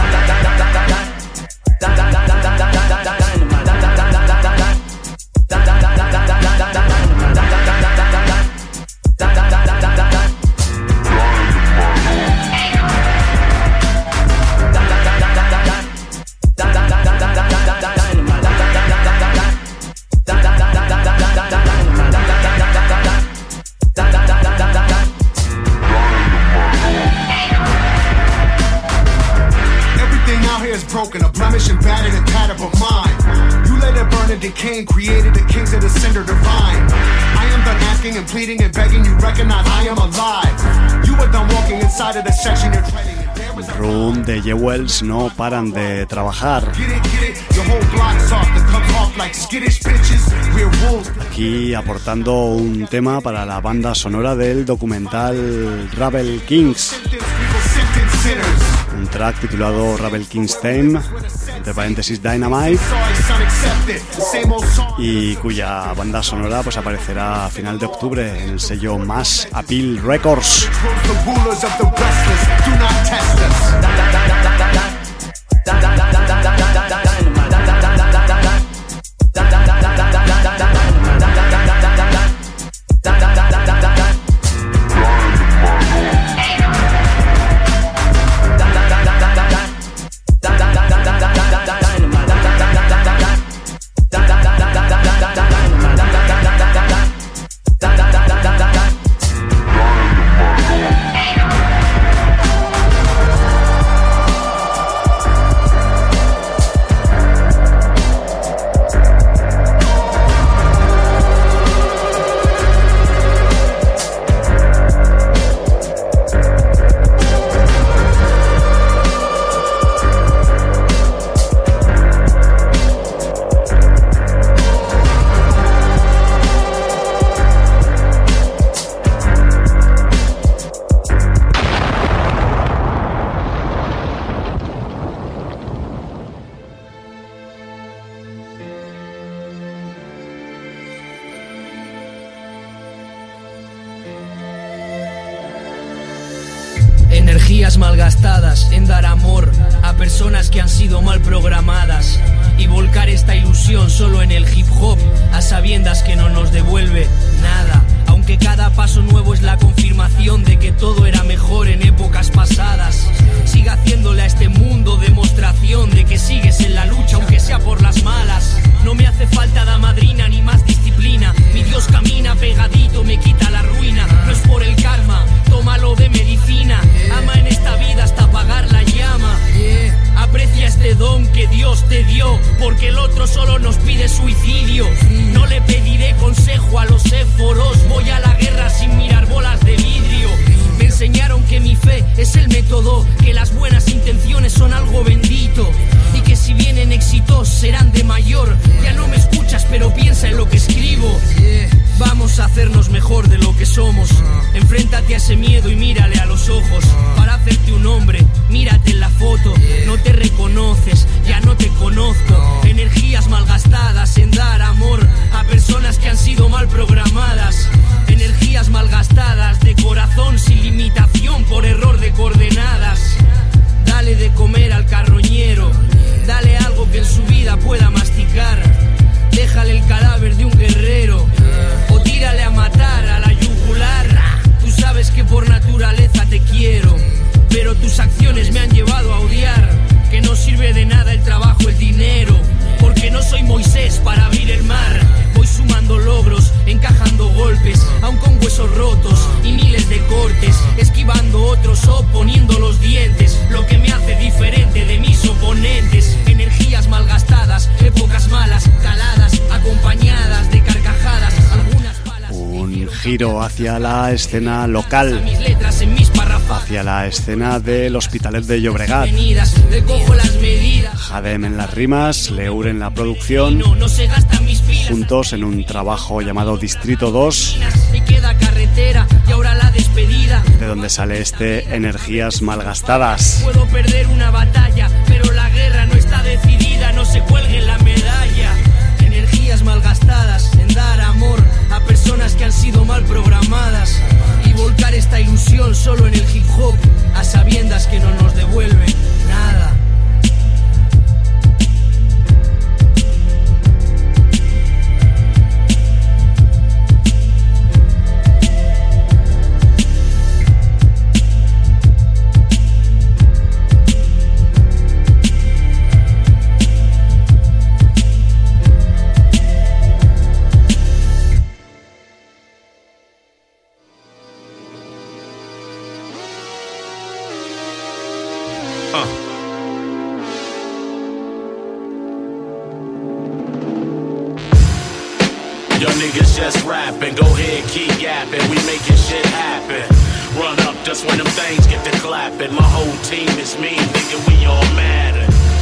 Broken, a blemish and battered and tattered, but mine. You let it burn and decay and created the kings of the cinder divine. I am done asking and pleading and begging you recognize I am alive. You are done walking inside of the section you're treading. Room de Jewels no paran de trabajar. Aquí aportando un tema para la banda sonora del documental Rebel Kings. Un track titulado Rebel Kings Theme, entre paréntesis Dynamite, y cuya banda sonora pues aparecerá a final de octubre en el sello Mass Appeal Records. Energías malgastadas en dar amor a personas que han sido mal programadas y volcar esta ilusión solo en el hip hop a sabiendas que no nos devuelve nada. Aunque cada paso nuevo es la confirmación de que todo era mejor en épocas pasadas, sigue haciéndole a este mundo demostración de que sigues en la lucha aunque sea por las malas. No me hace falta da madrina ni más disciplina, mi Dios camina pegadito, me quita la ruina. No es por el karma, tómalo de medicina, ama en esta vida hasta apagar la llama. Aprecia este don que Dios te dio, porque el otro solo nos pide suicidio. No le pediré consejo a los éforos, voy a la guerra sin mirar bolas de vidrio. Me enseñaron que mi fe es el método, que las buenas intenciones son algo bendito y que si vienen éxitos serán de mayor. Ya no me escuchas pero piensa en lo que escribo. Vamos a hacernos mejor de lo que somos. Enfréntate a ese miedo y mírale a los ojos. Para hacerte un hombre, mírate en la foto. No te reconoces, ya no te conozco. Energías malgastadas en dar amor a personas que han sido mal programadas. Energías malgastadas de corazón sin limitación por error de coordenadas. Dale de comer al carroñero, dale algo que en su vida pueda masticar. Déjale el cadáver de un guerrero o tírale a matar a la yugular. Tú sabes que por naturaleza te quiero, pero tus acciones me han llevado a odiar. Que no sirve de nada el trabajo, el dinero, porque no soy Moisés para abrir el mar. Voy sumando logros, encajando golpes, aun con huesos rotos y miles de cortes, esquivando otros o poniendo los dientes. Lo que me hace diferente de mis oponentes. Energías malgastadas, épocas malas, caladas, acompañadas de carcajadas. Algunas balas. Un giro hacia la escena local, hacia la escena del Hospitalet de Llobregat. Jadem en las rimas, Leur en la producción, juntos en un trabajo llamado Distrito dos, de donde sale este Energías malgastadas. Puedo perder una batalla, pero la guerra no está decidida, no se cuelgue la medalla. Energías malgastadas en dar amor a personas que han sido mal programadas y volcar esta ilusión solo en el hip hop a sabiendas que no nos devuelve nada. Just rapping, go ahead, keep yapping, we making shit happen. Run up just when them things get to clapping. My whole team is me, nigga, we all matter.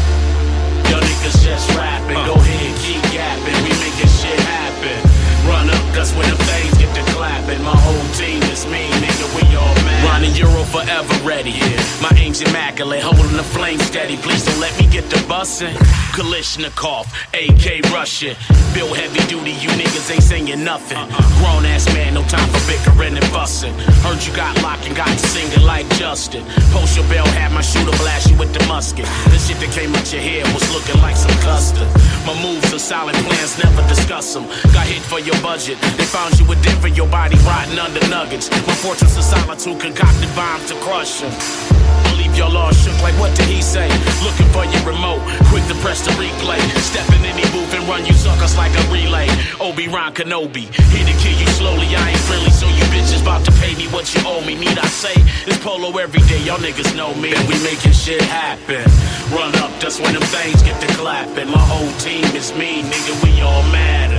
Yo niggas just rapping, go ahead, keep yapping, we making shit happen. Run up just when them things get to clapping. My whole team is me, nigga, we all matter. Ronnie Euro forever ready, yeah. My aim's immaculate, holding the flame steady. Please don't let me get the bussin'. Kalishnikov, A K Russian. Bill heavy duty, you niggas ain't saying nothing. Grown ass man, no time for bickering and bussin'. Heard you got locked and got to singing like Justin. Post your bell, had my shooter blast you with the musket. The shit that came out your head was looking like some custard. My moves are solid plans, never discuss them. Got hit for your budget, they found you with dip for your body rotting under nuggets. My fortress of solitude concocted bombs to crush them. Leave your law shook like what did he say? Looking for your remote, quick to press the replay. Step in any booth and run you suckers like a relay. Obi-Wan Kenobi, here to kill you slowly. I ain't friendly, so you bitches about to pay me what you owe me. Need I say, it's polo every day, y'all niggas know me. And we making shit happen. Run up just when them things get to clapping. My whole team is me, nigga, we all matter.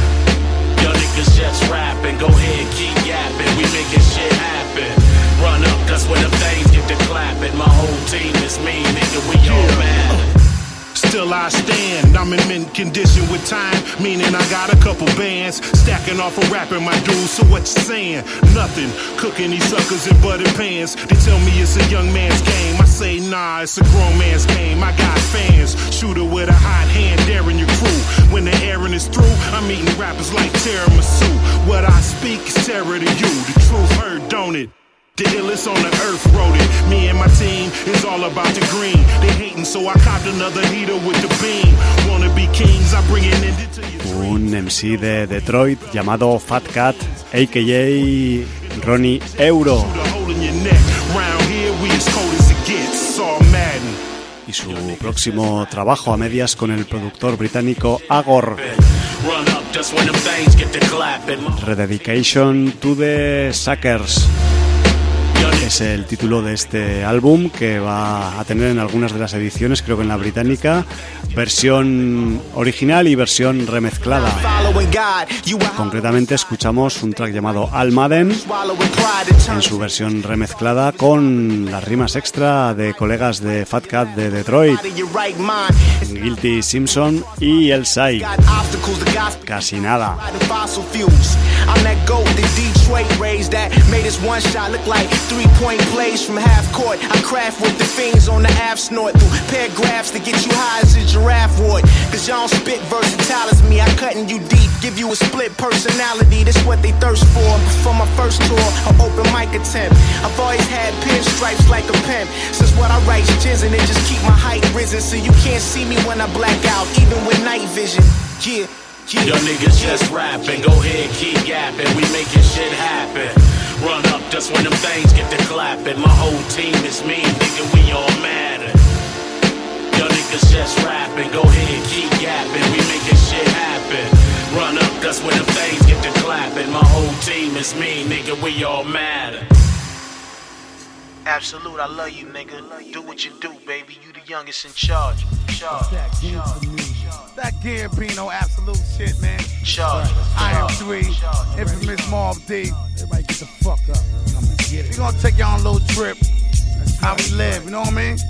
Y'all niggas just rapping, go ahead, keep yapping. We making shit happen. Run up, that's when them things get to clapping. My whole team is me, nigga, we all mad. Still I stand, I'm in mint condition with time, meaning I got a couple bands, stacking off a rapping my dudes, so what you saying? Nothing, cooking these suckers in buttered pans, they tell me it's a young man's game, I say nah, it's a grown man's game, I got fans, shooter with a hot hand, daring your crew, when the airing is through, I'm eating rappers like tiramisu, what I speak is terror to you, the truth heard, don't it? The illest on the earth wrote it. Me and my team is all about the green. They hating, so I copped another heater with the beam. Wanna be kings, I bring it into you. Un M C de Detroit llamado Fat Cat, a k a. Ronnie Euro. Y su próximo trabajo a medias con el productor británico Agor. Rededication to the Suckers es el título de este álbum, que va a tener en algunas de las ediciones, creo que en la británica, versión original y versión remezclada. Concretamente escuchamos un track llamado Almaden en su versión remezclada con las rimas extra de colegas de Fat Cat de Detroit, Guilty Simpson y El Sai. Casi nada. I'm that goat that Detroit raised that made us one shot look like three-point plays from half court. I craft with the fiends on the app snort through paragraphs to get you high as a giraffe would. Cause y'all don't spit versatile as me. I cutting you deep, give you a split personality. That's what they thirst for. Before my first tour, an open mic attempt. I've always had pinstripes like a pimp. Since what I write's jizzing, it just keep my height risen. So you can't see me when I black out, even with night vision. Yeah. Yo niggas just rapping, go ahead, keep yapping, we making shit happen. Run up just when them things get to clapping. My whole team is me, nigga, we all matter. Yo niggas just rapping, go ahead, keep yapping, we making shit happen. Run up just when them things get to clapping. My whole team is me, nigga, we all matter. Absolute, I love you, nigga. Do what you do, baby. You the youngest in charge. Charge. That Gambino absolute shit, man. Charge. I am three. Infamous Mob D. Everybody get the fuck up. We gonna take y'all on a little trip. How we live, you know what I mean?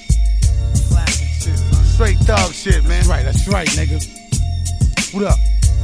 Straight thug shit, man. That's right, that's right, nigga. What up?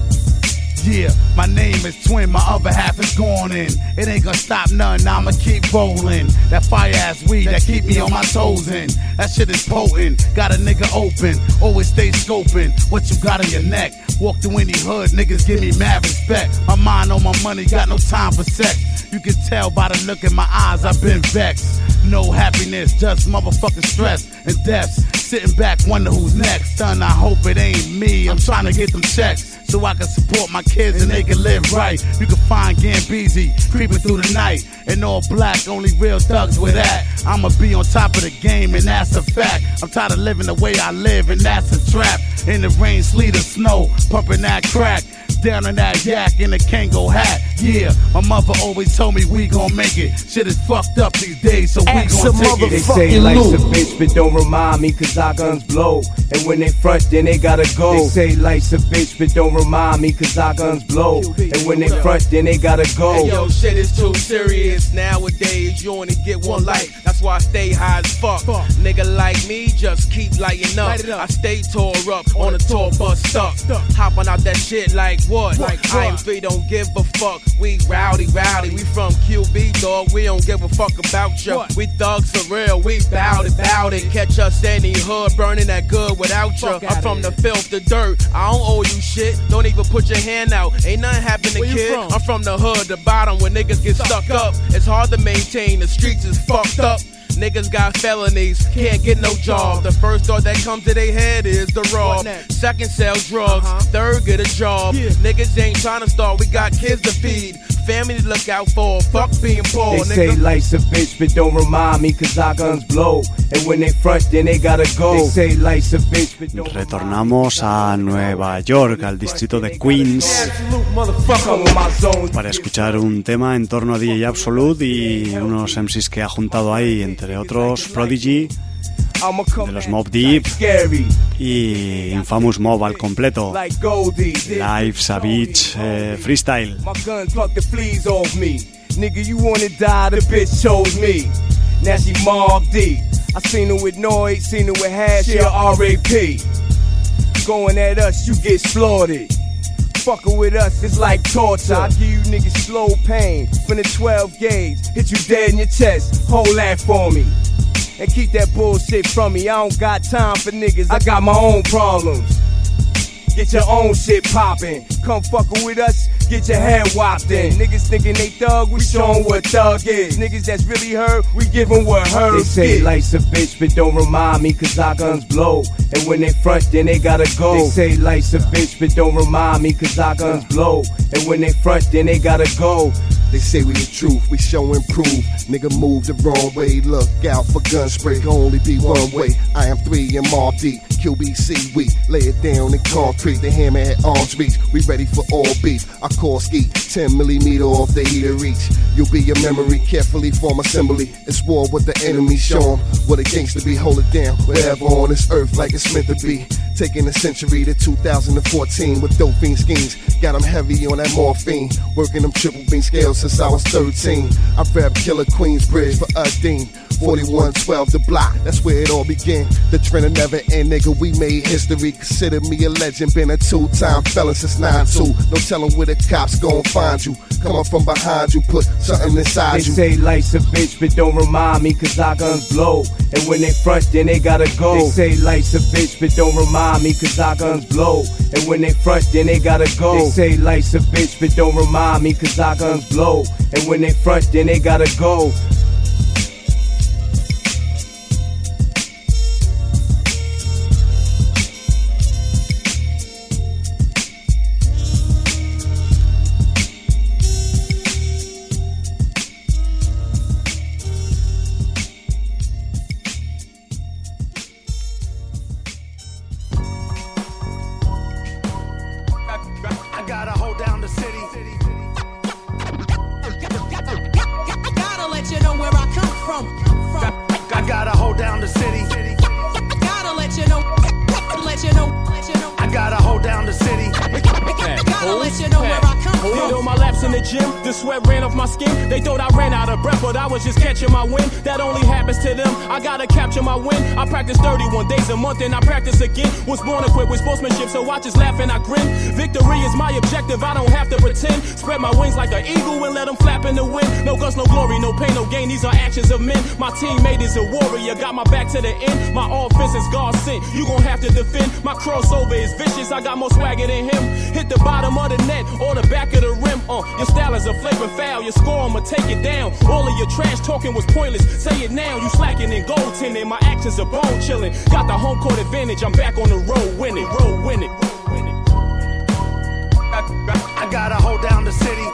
Yeah, my name is Twin, my other half is gone in. It ain't gonna stop nothing, I'ma keep rolling. That fire-ass weed that keep me on my toes in. That shit is potent, got a nigga open. Always stay scoping, what you got on your neck. Walk through any hood, niggas give me mad respect. My mind on my money, got no time for sex. You can tell by the look in my eyes, I've been vexed. No happiness, just motherfucking stress and deaths. Sitting back, wonder who's next. Son, I hope it ain't me, I'm trying to get them checks so I can support my kids and they can live right. You can find Gambeezy creeping through the night. And all black, only real thugs with that. I'ma be on top of the game and that's a fact. I'm tired of living the way I live and that's a trap. In the rain, sleet or snow, pumping that crack. Down in that yak in a Kango hat. Yeah, my mother always told me we gon' make it. Shit is fucked up these days, so we gon' take it. They say life's a bitch, but don't remind me, cause our guns blow. And when they front, then they gotta go. They say life's a bitch, but don't remind me, cause our guns blow. And when they front, then they gotta go. Hey, yo, shit is too serious nowadays. You only get one life, that's why I stay high as fuck. fuck. Nigga like me, just keep lighting up. Light up. I stay tore up on a tour bus stuck. Hopping out that shit like what? Like I M three don't give a fuck. We rowdy, rowdy. We from Q B, dog. We don't give a fuck about ya. What? We thugs for real. We bout it, bout it. Catch us any hood burning that good without ya. I'm from the filth, the dirt. I don't owe you shit. Don't even put your hand out. Ain't nothing happening, where kid. From? I'm from the hood, the bottom where niggas get stuck up. It's hard to maintain. The streets is fucked up. Niggas got felonies, can't get no job. The first thought that comes to their head is the rob. Second, sell drugs. Uh-huh. Third, get a job. Yeah. Niggas ain't trying to start, we got kids to feed. Family to look out for, fuck being poor. They nigga. say life's a bitch, but don't remind me, cause our guns blow. And when they front, then they gotta go. They say life's a bitch, but don't Retornamos a Nueva York, al distrito de Queens, para escuchar un tema en torno a D J Absolute y unos M Cs que ha juntado ahí, entre otros Prodigy, de los Mob Deep y Infamous Mob al completo. Live Savage eh, Freestyle. Nigga, you wanna die, the bitch chose me. Now she Mob Deep. I seen her with Noid, seen her with Hash, yeah, R A P. Going at us, you get slaughtered. Fucking with us, it's like torture. I give you niggas slow pain from the twelve gauge. Hit you dead in your chest, hold that for me. And keep that bullshit from me, I don't got time for niggas, I got my own problems. get your own shit poppin'. Come fuckin' with us, get your head whopped in. Niggas thinking they thug, we show 'em what thug is. Niggas that's really heard, we give 'em what heard. They say get. Life's a bitch, but don't remind me, cause our guns blow. And when they front, then they gotta go. They say life's a bitch, but don't remind me, cause our guns blow. And when they front, then they gotta go. They say we the truth, we show and prove. Nigga move the wrong way, look out for gun spray. Can only be one way. I am three and Mob Deep. Q B C, we lay it down in concrete. The hammer at arms reach, we ready for all beef. I call ski, ten millimeter off the heater reach. You'll be your memory, carefully form assembly. It's war with the enemy, show 'em what it gangsta be. Hold it down, wherever on this earth like it's meant to be. Taking a century to two thousand fourteen with dope fiend schemes. Got 'em heavy on that morphine, working them triple beam scales since I was thirteen. I rap Killer Queensbridge for Udine. forty-one twelve the block, that's where it all began. The trend will never end, nigga, we made history. Consider me a legend, been a two-time felon since nine two. No telling where the cops gon' find you. Come up from behind you, put something inside they you. They say life's a bitch, but don't remind me, cause our guns blow. And when they front, then they gotta go. They say life's a bitch, but don't remind me, cause our guns blow. And when they front, then they gotta go. They say life's a bitch, but don't remind me, cause our guns blow. And when they front, then they gotta go. And I practice again. Was born equipped with sportsmanship, so I just laugh and I grin. Victory is my objective, I don't have to pretend. Spread my wings like an eagle and let them flap in the wind. No guts, no glory, no pain, no gain. These are actions of men. My teammate is a warrior, got my back to the end. My offense is God sent, you gon' have to defend. My crossover is vicious, I got more swagger than him. Hit the bottom of the net or the back of the rim. Uh, your style is a flagrant foul, your score, I'ma take it down. All of your trash talking was pointless, say it now. You slacking in goaltending, my actions are bone chilling. Got the home court advantage, I'm back on the road winning, road winning. I gotta hold down the city.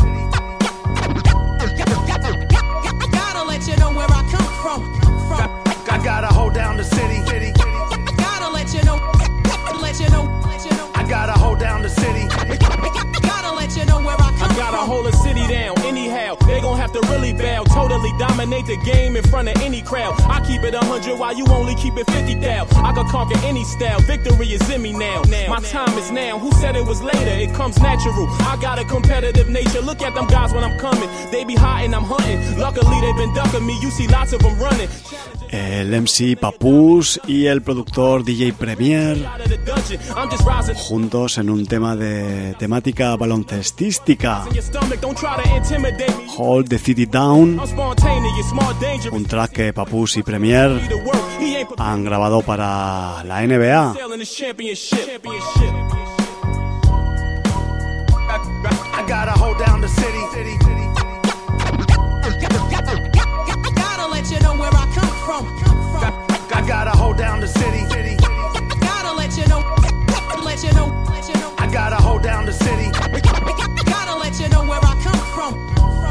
Gotta let you know where I come from. from. I gotta hold down the city. Gotta let you know, let you know, let you know. I gotta hold down the city. Gotta let you know where I come I gotta from. hold a city down anyhow. They gon' have to really bow, totally dominate the game in front of any crowd. I keep it a hundred while you only keep it fifty thou. I can conquer any style, victory is in me now. My time is now, who said it was later? It comes natural, I got a competitive nature. Look at them guys when I'm coming, they be hot and I'm hunting. Luckily they been ducking me, you see lots of them running. El M C Papoose y el productor D J Premier juntos en un tema de temática baloncestística. Hold the City Down, un track que Papoose y Premier han grabado para la N B A. I gotta hold down the city. Gotta let you know where I come from. I gotta hold down the city. Gotta let you know, let you know, let you know. I gotta hold down the city. Gotta let you know where I come from.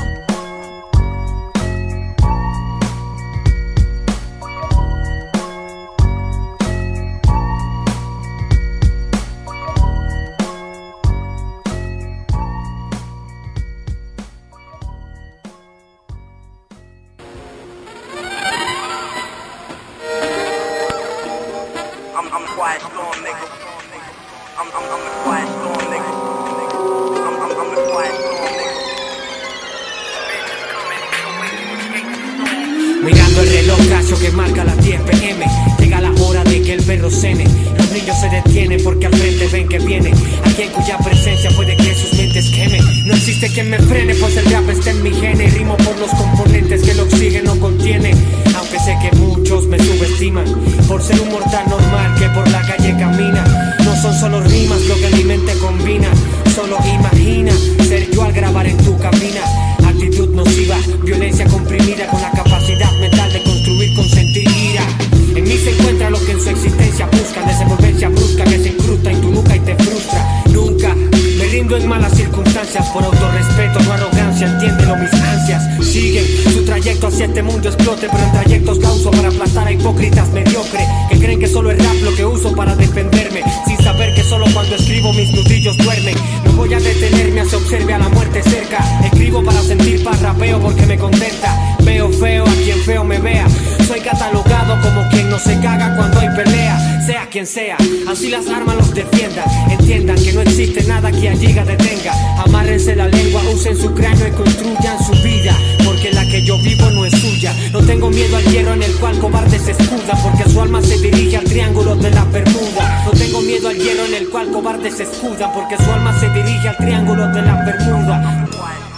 Mirando el reloj, cacho que marca las diez pe eme. Llega la hora de que el perro cene. Los niños se detienen porque al frente ven que viene alguien cuya presencia puede que sus mentes quemen. No existe quien me frene, pues el rap está en mi gene. Rimo por los componentes que el oxígeno contiene. Aunque sé que mucho muchos me subestiman por ser un mortal normal que por la calle camina. No son solo rimas lo que en mi mente combina. Solo imagina ser yo al grabar en tu cabina. Actitud nociva, violencia comprimida con la capacidad mental de construir con sentir ira. En mí se encuentra lo que en su existencia buscan, desenvolvencia brusca que se incrusta en tu nuca y te frustra. Nunca me rindo en malas circunstancias, por autorrespeto, no arrogancia, entiéndelo mis ansias. Siguen su trayecto hacia este mundo explote, pero en trayectos la uso para aplastar a hipócritas mediocres que creen que solo es rap lo que uso para defenderme, sin saber que solo cuando escribo mis nudillos duermen. No voy a detenerme a se observe a la muerte cerca. Escribo para sentir paz, rapeo porque me contenta. Veo feo a quien feo me vea. Soy catalogado como quien no se caga cuando hay pelea, sea quien sea. Así las armas los defiendan. Entiendan que no existe nada que a Giga detenga. Amárrense la lengua, usen su cráneo y construyan su vida, porque la que yo vivo no es suya. No tengo miedo al hierro en el cual cobardes se escudan, porque su alma se dirige al triángulo de la Bermuda. No tengo miedo al hierro en el cual cobardes se escudan, porque su alma se dirige al triángulo de la Bermuda.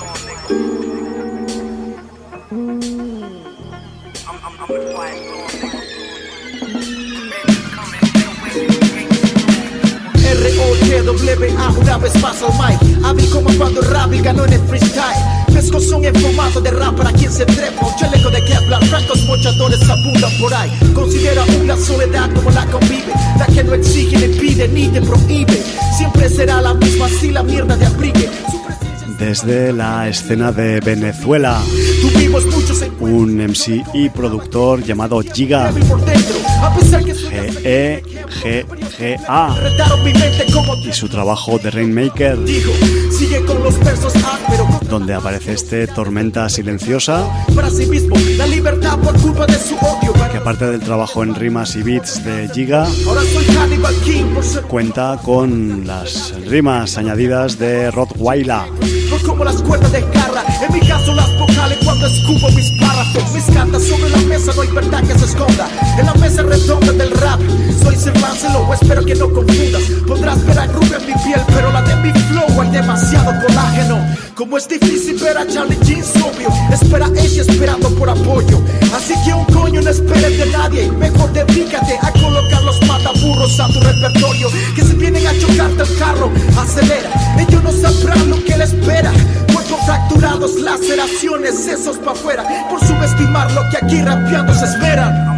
R O T W A una vez más al mic. Hábil como cuando Ravi ganó en el freestyle. Pescozón en formato de rap para quien se trepa. Un chaleco de Kevlar, francos mochadores abundan por ahí. Considera una soledad como la convive, la que no exige, ni pide, ni te prohíbe. Siempre será la misma si la mierda te abrigue. Desde la escena de Venezuela, un M C y productor llamado Giga, G E G G A, y su trabajo The Rainmaker, donde aparece este Tormenta Silenciosa, que aparte del trabajo en rimas y beats de Giga, cuenta con las rimas añadidas de Rottweiler. Como las cuerdas de garra, en mi caso las vocales cuando escupo mis párrafos. Mis cartas sobre la mesa, no hay verdad que se esconda. En la mesa redonda del rap, soy Sir Lancelot, espero que no confundas. Podrás ver a Groove en mi piel, pero la de mi flow hay demasiado colágeno. Como es difícil ver a Charlie Jeans obvio, espera ella esperando por apoyo. Así que un coño no esperes de nadie, mejor dedícate a colocar los mataburros a tu repertorio. Que si vienen a chocarte el carro, acelera, ellos no sabrán lo que les espera. Cuerpos fracturados, laceraciones, sesos pa' afuera, por subestimar lo que aquí rapeando se espera.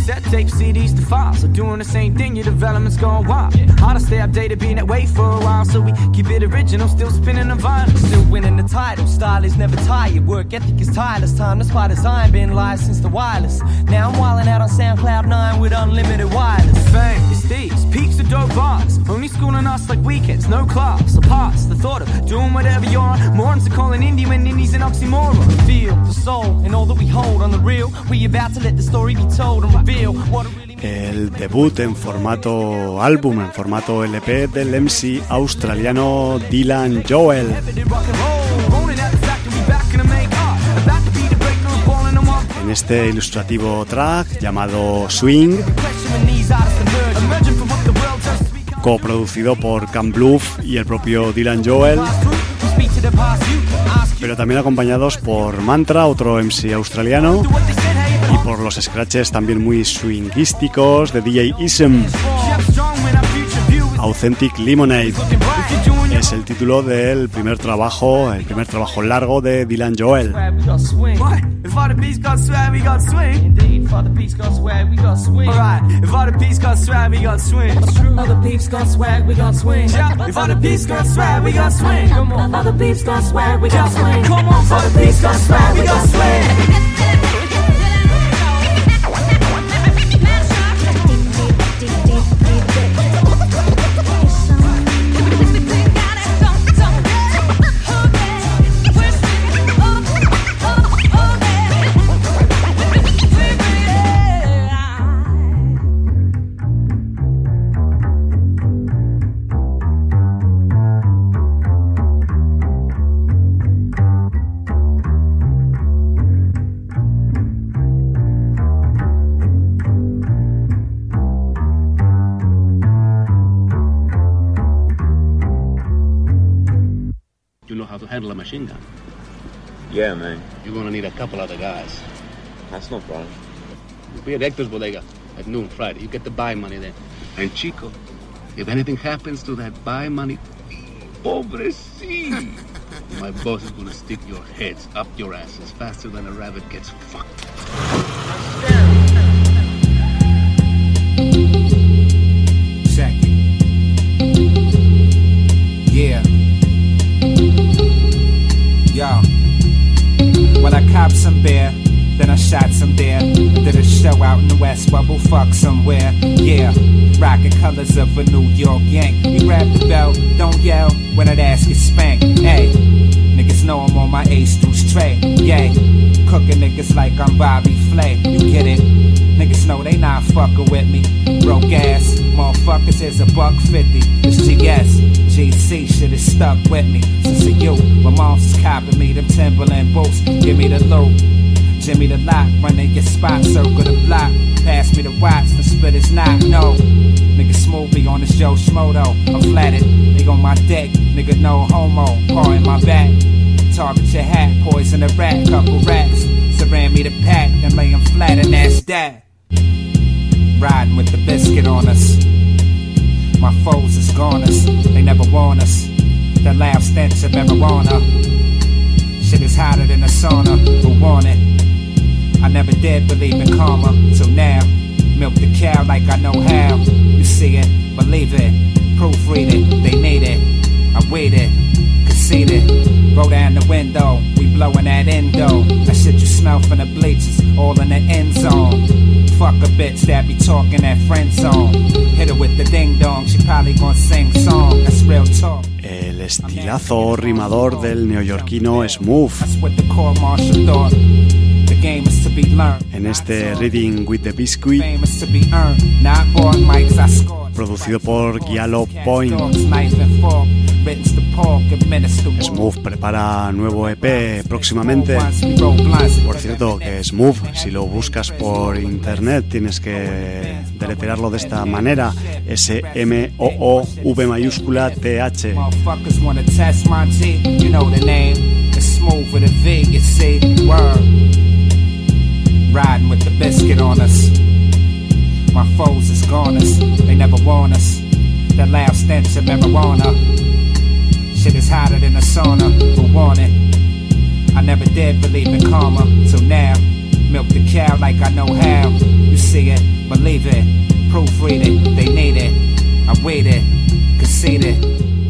cassette tapes, C Ds to files. So doing the same thing, your development's going wild. Hard to stay updated, being that way for a while. So we keep it original, still spinning the vinyl. Still winning the title, style is never tired. Work ethic is tireless, time to spy design. Been live since the wireless. Now I'm wildin' out on SoundCloud nine with unlimited wireless. Fame, it's these, peaks of dope bars. Only schooling us like weekends, no class. Or past the thought of doing whatever you're on. Morons are calling indie when indie's an oxymoron. Feel the soul and all that we hold on the real. We about to let the story be told and reveal what it really means. El debut en formato álbum, en formato L P del M C australiano Dylan Joel. En este ilustrativo track llamado Swing, coproducido por Cam Bluff y el propio Dylan Joel, pero también acompañados por Mantra, otro M C australiano, y por los scratches también muy swinguísticos de D J Ism. Authentic Lemonade es el título del primer trabajo, el primer trabajo largo de Dylan Joel. If all the beats got swag, we got swing. Indeed, if all the beats got swag, we got swing. Alright, if all the beats got swag, we got swing. It's true. All the beats got swag, we got swing. Yeah, if all the beats got swag, we got swing. Come on, all the beats got swag, we got swing. Come on, if all the beats got swag, we got swing. Handle a machine gun. Yeah, man. You're gonna need a couple other guys. That's no problem. You'll be at Hector's Bodega at noon Friday. You get the buy money then. And Chico, if anything happens to that buy money, pobrecito, my boss is gonna stick your heads up your asses faster than a rabbit gets fucked. Second. Yeah. Yo, well I copped some beer, then I shot some there. Did a show out in the West Bubble, fuck somewhere. Yeah, rockin' colors of a New York Yank. You grab the belt, don't yell when that ass gets spanked. Hey, niggas know I'm on my ace through straight. Yay, cooking niggas like I'm Bobby Flay. You get it? Niggas know they not fucking with me. Broke ass, motherfuckers is a buck fifty. It's G S, G C shit is stuck with me. Since a youth, my mom's is copping me them Timberland boots. Give me the loot, Jimmy the lock, running your spot, circle the block. Pass me the watch, the split is not, no. Nigga smooth me on this Joe Schmodo. I'm flatted, nigga on my dick, nigga no homo. Paw in my back, target your hat, poison a rat, couple rats. Surround me the pack, then lay him flat and that's that. Riding with the biscuit on us. My foes is goners, they never warn us. That loud stench of marijuana. Shit is hotter than a sauna, who want it? I never did believe in karma, till now. Milk the cow like I know how. You see it, believe it, proofread it, they need it. I waited, conceded, roll down the window, we blowing that endo. That shit you smell from the bleachers, all in the end zone. Fuck a bitch that be talking that friend zone. Hit her with the ding dong, she probably gonna sing song. That's real talk. El estilazo rimador del neoyorquino Smooth. En este Reading with the Biscuit, producido por Giallo Point. Smooth prepara nuevo E P próximamente. Por cierto, que Smooth, si lo buscas por internet, tienes que deletrearlo de esta manera: S M O O V mayúscula T H. Riding with the biscuit on us. My foes is goners, they never warn us. That loud stench of marijuana. Shit is hotter than a sauna, who want it? I never did believe in karma, till now. Milk the cow like I know how. You see it, believe it, proofread it, they need it. I wait it, concede it.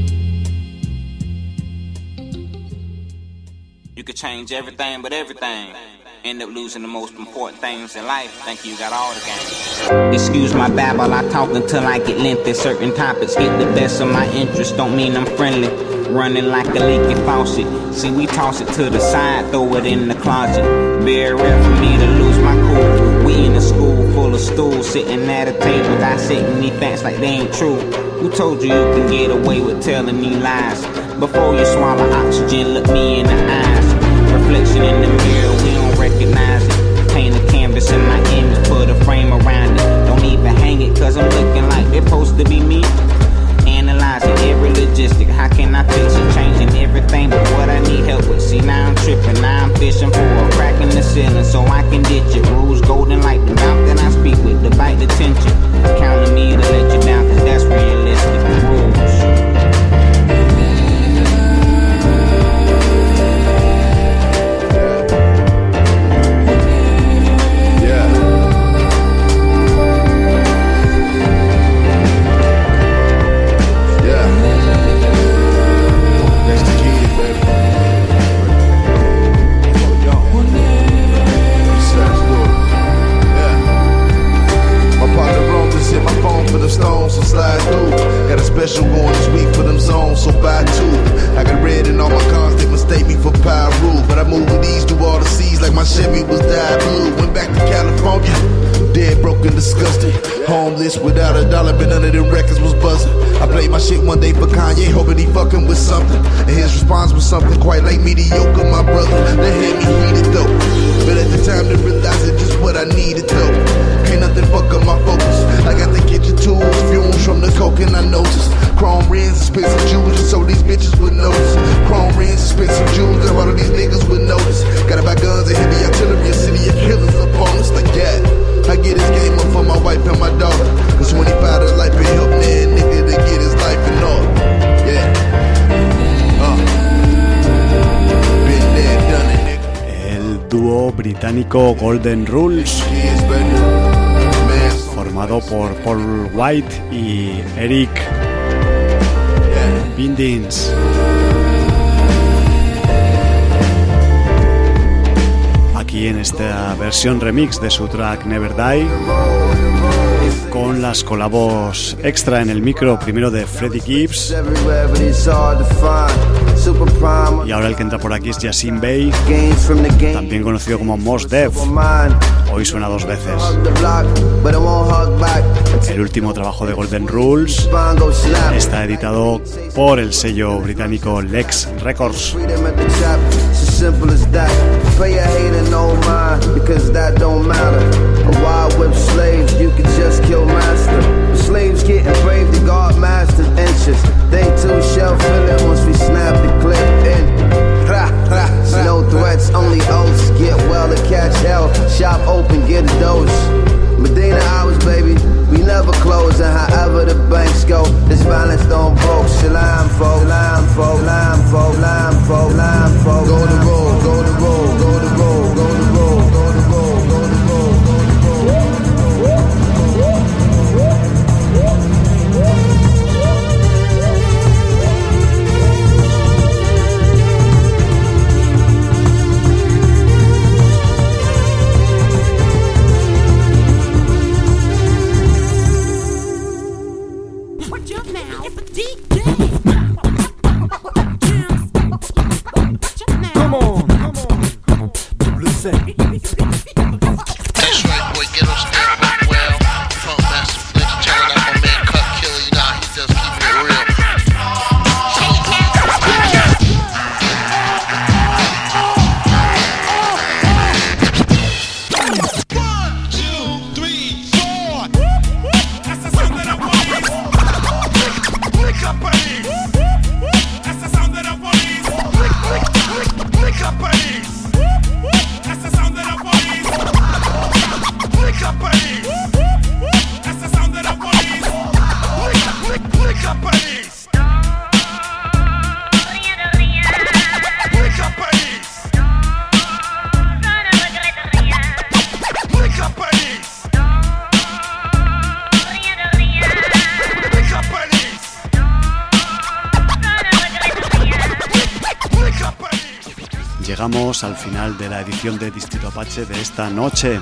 You could change everything but everything. End up losing the most important things in life. Think you got all the game. Excuse my babble, I talk until I get lengthy. Certain topics get the best of my interest, don't mean I'm friendly. Running like a leaky faucet. See, we toss it to the side, throw it in the closet. Very rare for me to lose my cool. We in a school full of stools, sitting at a table, dissecting these facts like they ain't true. Who told you you can get away with telling these lies? Before you swallow oxygen, look me in the eyes. Reflection in the mirror, we don't recognize it. Paint a canvas in my image, put a frame around it. Don't even hang it, cause I'm looking like they're supposed to be me. Analyzing every logistic, how can I fix it? Changing everything but what I need help with. See, now I'm tripping, now I'm fishing for a crack in the ceiling so I can ditch it. Rules golden like the mouth that I speak with, to bite the tension. Counting me to let you down, cause that's realistic rules. Stones to slide through. Got a special going this week for them zones, so buy two. I got red in all my cars, they mistake me for Pyru. But I move with these through all the seas like my Chevy was dyed blue. Went back to California, dead, broken, disgusted. Homeless without a dollar, been under the records was buzzing. I played my shit one day for Kanye, hoping he fucking with something. And his response was something quite like mediocre, my brother. They had me heated though, but at the time to realize it just what I needed though. Can't nothing fuck up my focus. I got the kitchen tools, fumes from the coke and I noticed. Chrome rings, expensive jewels, just so these bitches would notice. Chrome rings, expensive jewels, that all of these niggas would notice. Gotta buy guns and heavy artillery, a city of killers upon us like that. I get this game up for my wife and my daughter. Cause twenty-five to life ain't helping that nigga to get his life in order. Yeah. Uh. Been there, done it, nigga. El dúo británico Golden Rules, formado por Paul White y Eric Bindins. Aquí en esta versión remix de su track Never Die, con las colabos extra en el micro, primero de Freddie Gibbs y ahora el que entra por aquí es Yasin Bey, también conocido como Mos Def. Hoy suena dos veces. El último trabajo de Golden Rules está editado por el sello británico Lex Records. Simple as that. Pay a hater no mind, because that don't matter. A wild whip slaves, you can just kill master. The slaves getting brave, the guard masters inches. They too shell filling once we snap the clip in. Ha, ha. No threats, only oaths. Get well to catch hell. Shop open, get a dose. Medina hours, baby. We never close, and however the banks go, this balance don't broke. Salam, fo, lam, fo, lam, fo, lam, fo, lam, fo. Go to roll, go to roll, go to roll, go to roll, go to roll, go to roll, go to roll. llegamos al final de la edición de Distrito Apache de esta noche.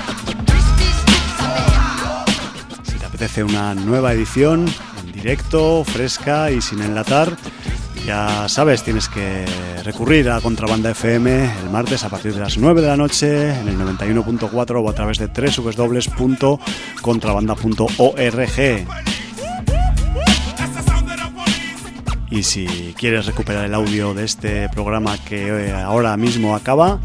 Si te apetece una nueva edición en directo, fresca y sin enlatar, ya sabes, tienes que recurrir a Contrabanda F M el martes a partir de las nueve de la noche en el noventa y uno punto cuatro o a través de doble u doble u doble u punto contrabanda punto org. Y si quieres recuperar el audio de este programa que ahora mismo acaba,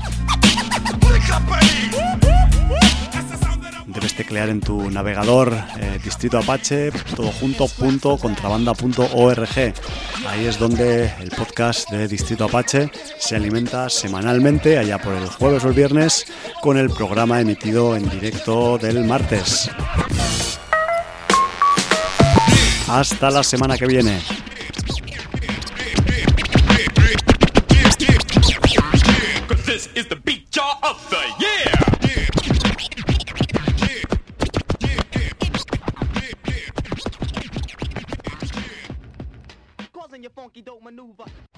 debes teclear en tu navegador eh, Distrito Apache, todo junto, punto, contrabanda punto org. Ahí es donde el podcast de Distrito Apache se alimenta semanalmente, allá por el jueves o el viernes, con el programa emitido en directo del martes. Hasta la semana que viene. This is the beat jar of the year. Causing your funky dope maneuver.